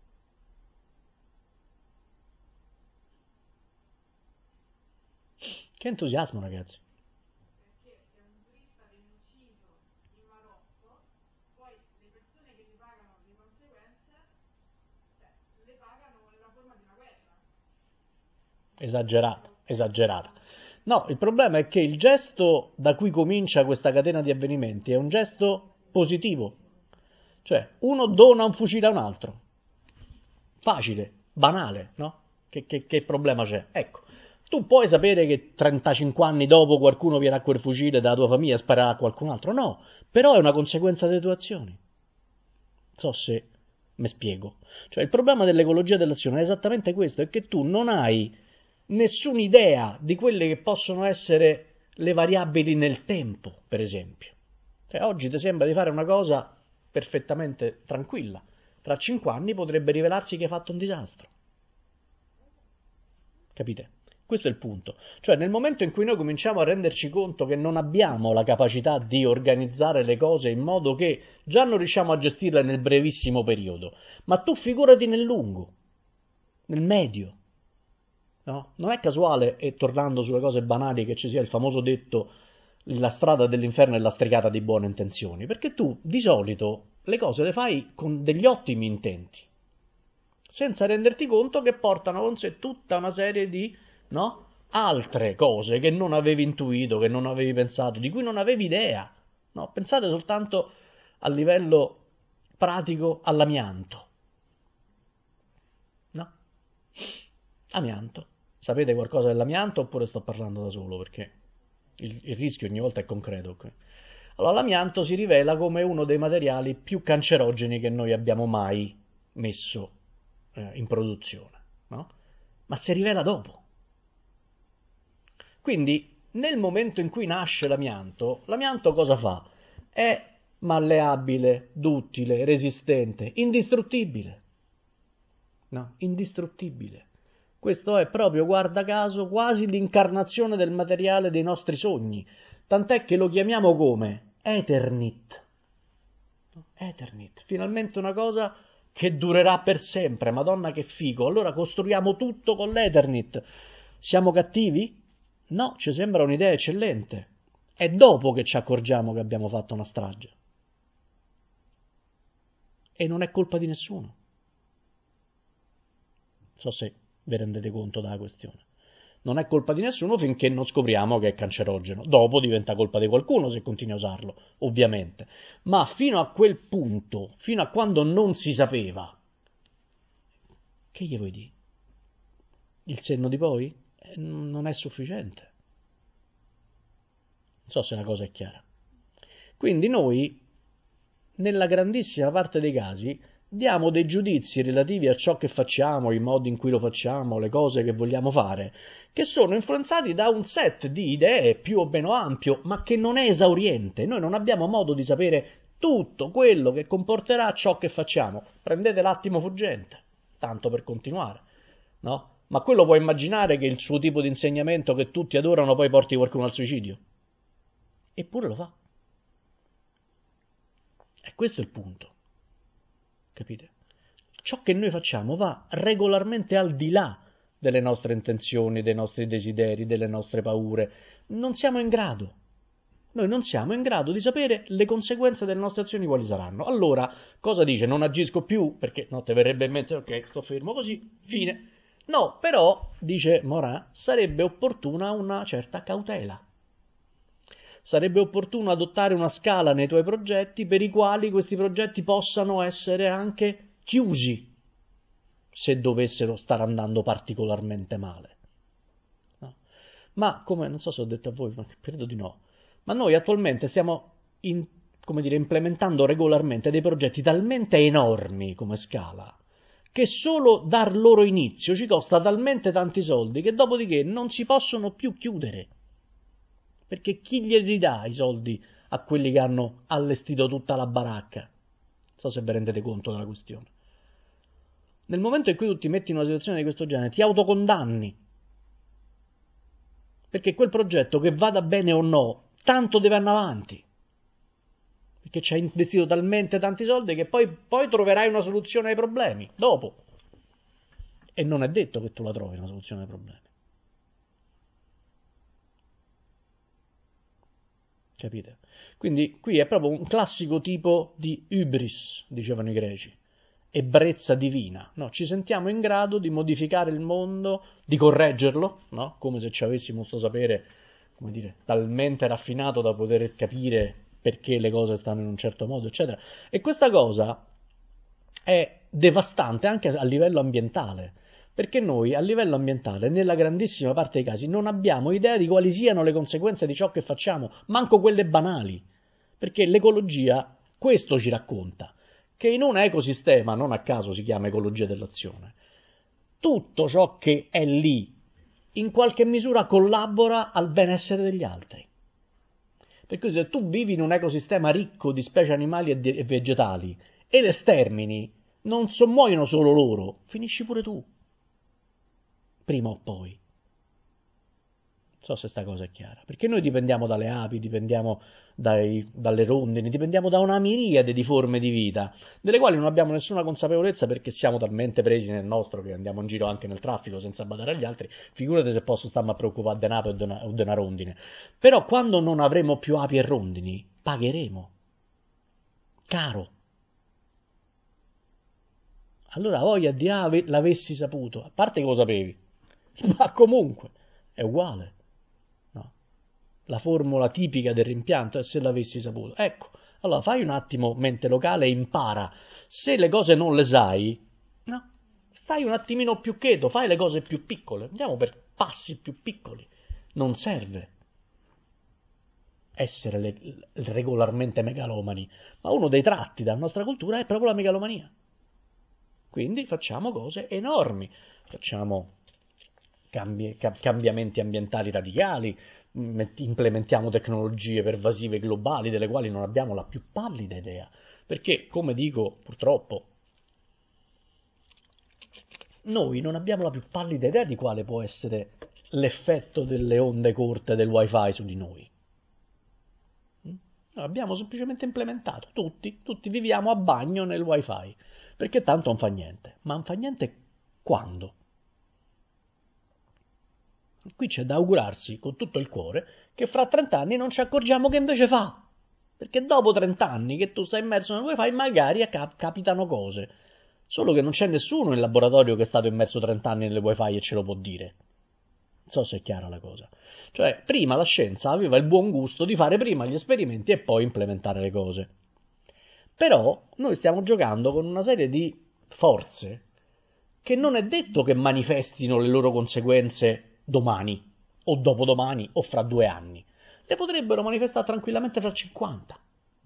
Che entusiasmo, ragazzi! Perché se un turista viene ucciso in Marocco, poi le persone che gli pagano le conseguenze, cioè, le pagano nella forma di una guerra. Esagerata, esagerata. No, il problema è che il gesto da cui comincia questa catena di avvenimenti è un gesto positivo. Cioè, uno dona un fucile a un altro. Facile, banale, no? Che problema c'è? Ecco, tu puoi sapere che 35 anni dopo qualcuno viene a quel fucile dalla tua famiglia e sparerà a qualcun altro? No, però è una conseguenza delle tue azioni. Non so se mi spiego. Cioè, il problema dell'ecologia dell'azione è esattamente questo, è che tu non hai nessuna idea di quelle che possono essere le variabili nel tempo, per esempio. Cioè, oggi ti sembra di fare una cosa perfettamente tranquilla, tra 5 anni potrebbe rivelarsi che hai fatto un disastro. Capite? Questo è il punto. Cioè, nel momento in cui noi cominciamo a renderci conto che non abbiamo la capacità di organizzare le cose in modo che già non riusciamo a gestirle nel brevissimo periodo, ma tu figurati nel lungo, nel medio. No? Non è casuale, e tornando sulle cose banali, che ci sia il famoso detto la strada dell'inferno è lastricata di buone intenzioni, perché tu di solito le cose le fai con degli ottimi intenti, senza renderti conto che portano con sé tutta una serie di, no, altre cose che non avevi intuito, che non avevi pensato, di cui non avevi idea. No? Pensate soltanto a livello pratico all'amianto. No? Amianto. Sapete qualcosa dell'amianto oppure sto parlando da solo? Perché il rischio ogni volta è concreto. Okay? Allora, l'amianto si rivela come uno dei materiali più cancerogeni che noi abbiamo mai messo in produzione, no? Ma si rivela dopo. Quindi, nel momento in cui nasce l'amianto cosa fa? È malleabile, duttile, resistente, indistruttibile. No, indistruttibile. Questo è proprio, guarda caso, quasi l'incarnazione del materiale dei nostri sogni. Tant'è che lo chiamiamo come? Eternit. Eternit. Finalmente una cosa che durerà per sempre. Madonna che figo. Allora costruiamo tutto con l'Eternit. Siamo cattivi? No, ci sembra un'idea eccellente. È dopo che ci accorgiamo che abbiamo fatto una strage. E non è colpa di nessuno. Non so se vi rendete conto della questione. Non è colpa di nessuno finché non scopriamo che è cancerogeno. Dopo diventa colpa di qualcuno se continui a usarlo, ovviamente. Ma fino a quel punto, fino a quando non si sapeva, che gli vuoi dire? Il senno di poi? Non è sufficiente. Non so se la cosa è chiara. Quindi noi, nella grandissima parte dei casi, diamo dei giudizi relativi a ciò che facciamo, i modi in cui lo facciamo, le cose che vogliamo fare, che sono influenzati da un set di idee più o meno ampio, ma che non è esauriente. Noi non abbiamo modo di sapere tutto quello che comporterà ciò che facciamo. Prendete l'attimo fuggente, tanto per continuare, no? Ma quello può immaginare che il suo tipo di insegnamento che tutti adorano poi porti qualcuno al suicidio? Eppure lo fa. E questo è il punto. Capite? Ciò che noi facciamo va regolarmente al di là delle nostre intenzioni, dei nostri desideri, delle nostre paure. Non siamo in grado. Noi non siamo in grado di sapere le conseguenze delle nostre azioni quali saranno. Allora, cosa dice? Non agisco più, perché no, ti verrebbe in mente, ok, sto fermo così, fine. No, però, dice Morin, sarebbe opportuna una certa cautela. Sarebbe opportuno adottare una scala nei tuoi progetti per i quali questi progetti possano essere anche chiusi se dovessero stare andando particolarmente male. No? Ma, come non so se ho detto a voi, ma credo di no, ma noi attualmente stiamo implementando regolarmente dei progetti talmente enormi come scala che solo dar loro inizio ci costa talmente tanti soldi che dopodiché non si possono più chiudere. Perché chi glieli dà i soldi a quelli che hanno allestito tutta la baracca? Non so se vi rendete conto della questione. Nel momento in cui tu ti metti in una situazione di questo genere, ti autocondanni. Perché quel progetto, che vada bene o no, tanto deve andare avanti. Perché ci hai investito talmente tanti soldi che poi troverai una soluzione ai problemi, dopo. E non è detto che tu la trovi una soluzione ai problemi. Capite? Quindi qui è proprio un classico tipo di hybris, dicevano i greci, ebbrezza divina. No? Ci sentiamo in grado di modificare il mondo, di correggerlo, no? Come se ci avessimo questo sapere, come dire, talmente raffinato da poter capire perché le cose stanno in un certo modo, eccetera. E questa cosa è devastante anche a livello ambientale. Perché noi a livello ambientale, nella grandissima parte dei casi, non abbiamo idea di quali siano le conseguenze di ciò che facciamo, manco quelle banali. Perché l'ecologia questo ci racconta, che in un ecosistema, non a caso si chiama ecologia dell'azione, tutto ciò che è lì, in qualche misura collabora al benessere degli altri. Per cui se tu vivi in un ecosistema ricco di specie animali e vegetali e le stermini, non muoiono solo loro, finisci pure tu. Prima o poi. Non so se sta cosa è chiara, perché noi dipendiamo dalle api, dipendiamo dalle rondini, dipendiamo da una miriade di forme di vita, delle quali non abbiamo nessuna consapevolezza perché siamo talmente presi nel nostro che andiamo in giro anche nel traffico senza badare agli altri, figurate se posso starmi a preoccupare di un'ape o di una rondine. Però quando non avremo più api e rondini, pagheremo. Caro. Allora voglia di l'avessi saputo, a parte che lo sapevi, ma comunque è uguale, no? La formula tipica del rimpianto è se l'avessi saputo. Ecco, allora fai un attimo mente locale e impara. Se le cose non le sai, no? Stai un attimino più quieto, fai le cose più piccole, andiamo per passi più piccoli. Non serve essere regolarmente megalomani, ma uno dei tratti della nostra cultura è proprio la megalomania. Quindi facciamo cose enormi, facciamo cambiamenti ambientali radicali, implementiamo tecnologie pervasive globali delle quali non abbiamo la più pallida idea, perché, come dico, purtroppo, noi non abbiamo la più pallida idea di quale può essere l'effetto delle onde corte del wifi su di noi. Noi abbiamo semplicemente implementato, tutti viviamo a bagno nel wifi, perché tanto non fa niente. Ma non fa niente quando? Qui c'è da augurarsi con tutto il cuore che fra 30 anni non ci accorgiamo che invece fa. Perché dopo 30 anni che tu sei immerso nel wifi magari capitano cose. Solo che non c'è nessuno in laboratorio che è stato immerso 30 anni nel wifi e ce lo può dire. Non so se è chiara la cosa. Cioè, prima la scienza aveva il buon gusto di fare prima gli esperimenti e poi implementare le cose. Però noi stiamo giocando con una serie di forze che non è detto che manifestino le loro conseguenze domani, o dopodomani, o fra 2 anni. Le potrebbero manifestare tranquillamente fra 50.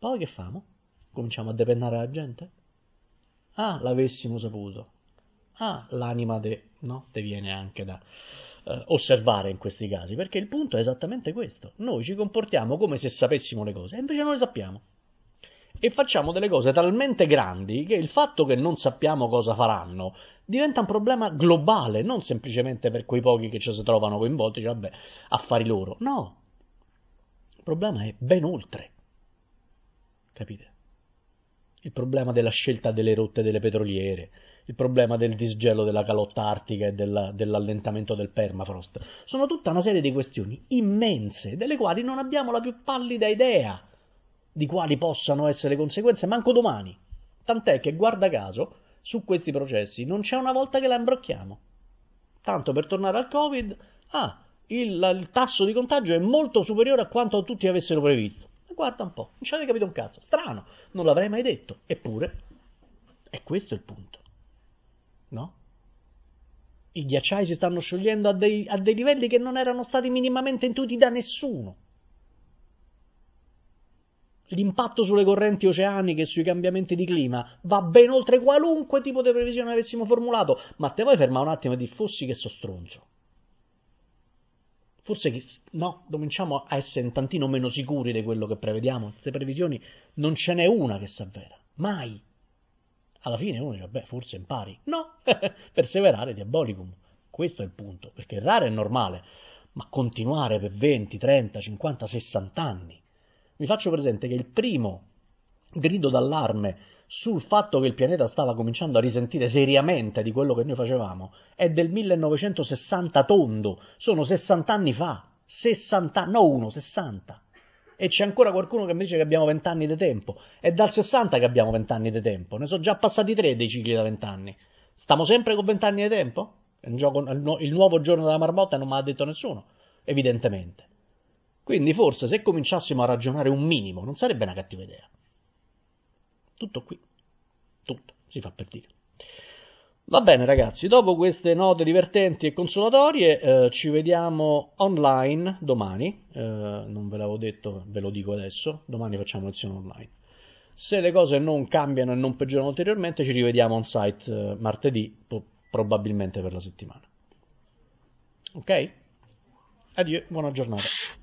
Poi che famo? Cominciamo a depennare la gente? Ah, l'avessimo saputo. Ah, l'anima te viene anche da osservare in questi casi, perché il punto è esattamente questo. Noi ci comportiamo come se sapessimo le cose, e invece non le sappiamo. E facciamo delle cose talmente grandi che il fatto che non sappiamo cosa faranno diventa un problema globale, non semplicemente per quei pochi che ci si trovano coinvolti, cioè, vabbè, affari loro. No, il problema è ben oltre, capite? Il problema della scelta delle rotte delle petroliere, il problema del disgelo della calotta artica e dell'allentamento del permafrost. Sono tutta una serie di questioni immense, delle quali non abbiamo la più pallida idea di quali possano essere le conseguenze, manco domani. Tant'è che, guarda caso, su questi processi non c'è una volta che la imbrocchiamo. Tanto per tornare al Covid, il tasso di contagio è molto superiore a quanto tutti avessero previsto. Guarda un po', non ci avete capito un cazzo, strano, non l'avrei mai detto, eppure è questo il punto, no? I ghiacciai si stanno sciogliendo a dei livelli che non erano stati minimamente intuiti da nessuno. L'impatto sulle correnti oceaniche e sui cambiamenti di clima va ben oltre qualunque tipo di previsione avessimo formulato, ma te vuoi fermare un attimo e dire fossi che so stronzo. Forse no, cominciamo a essere un tantino meno sicuri di quello che prevediamo. Queste previsioni non ce n'è una che si avvera, mai. Alla fine uno dice, beh, forse impari. No, perseverare diabolicum. Questo è il punto, perché errare è normale, ma continuare per 20, 30, 50, 60 anni. Vi faccio presente che il primo grido d'allarme sul fatto che il pianeta stava cominciando a risentire seriamente di quello che noi facevamo è del 1960 tondo, sono 60 anni fa, 60, no uno, 60. E c'è ancora qualcuno che mi dice che abbiamo 20 anni di tempo, è dal 60 che abbiamo 20 anni di tempo, ne sono già passati 3 dei cicli da 20 anni. Stiamo sempre con 20 anni di tempo? Il nuovo giorno della marmotta non me l'ha detto nessuno, evidentemente. Quindi forse se cominciassimo a ragionare un minimo non sarebbe una cattiva idea. Tutto qui, tutto, si fa per dire. Va bene ragazzi, dopo queste note divertenti e consolatorie ci vediamo online domani, non ve l'avevo detto, ve lo dico adesso, domani facciamo lezione online. Se le cose non cambiano e non peggiorano ulteriormente ci rivediamo on site martedì, probabilmente per la settimana. Ok? Addio, buona giornata.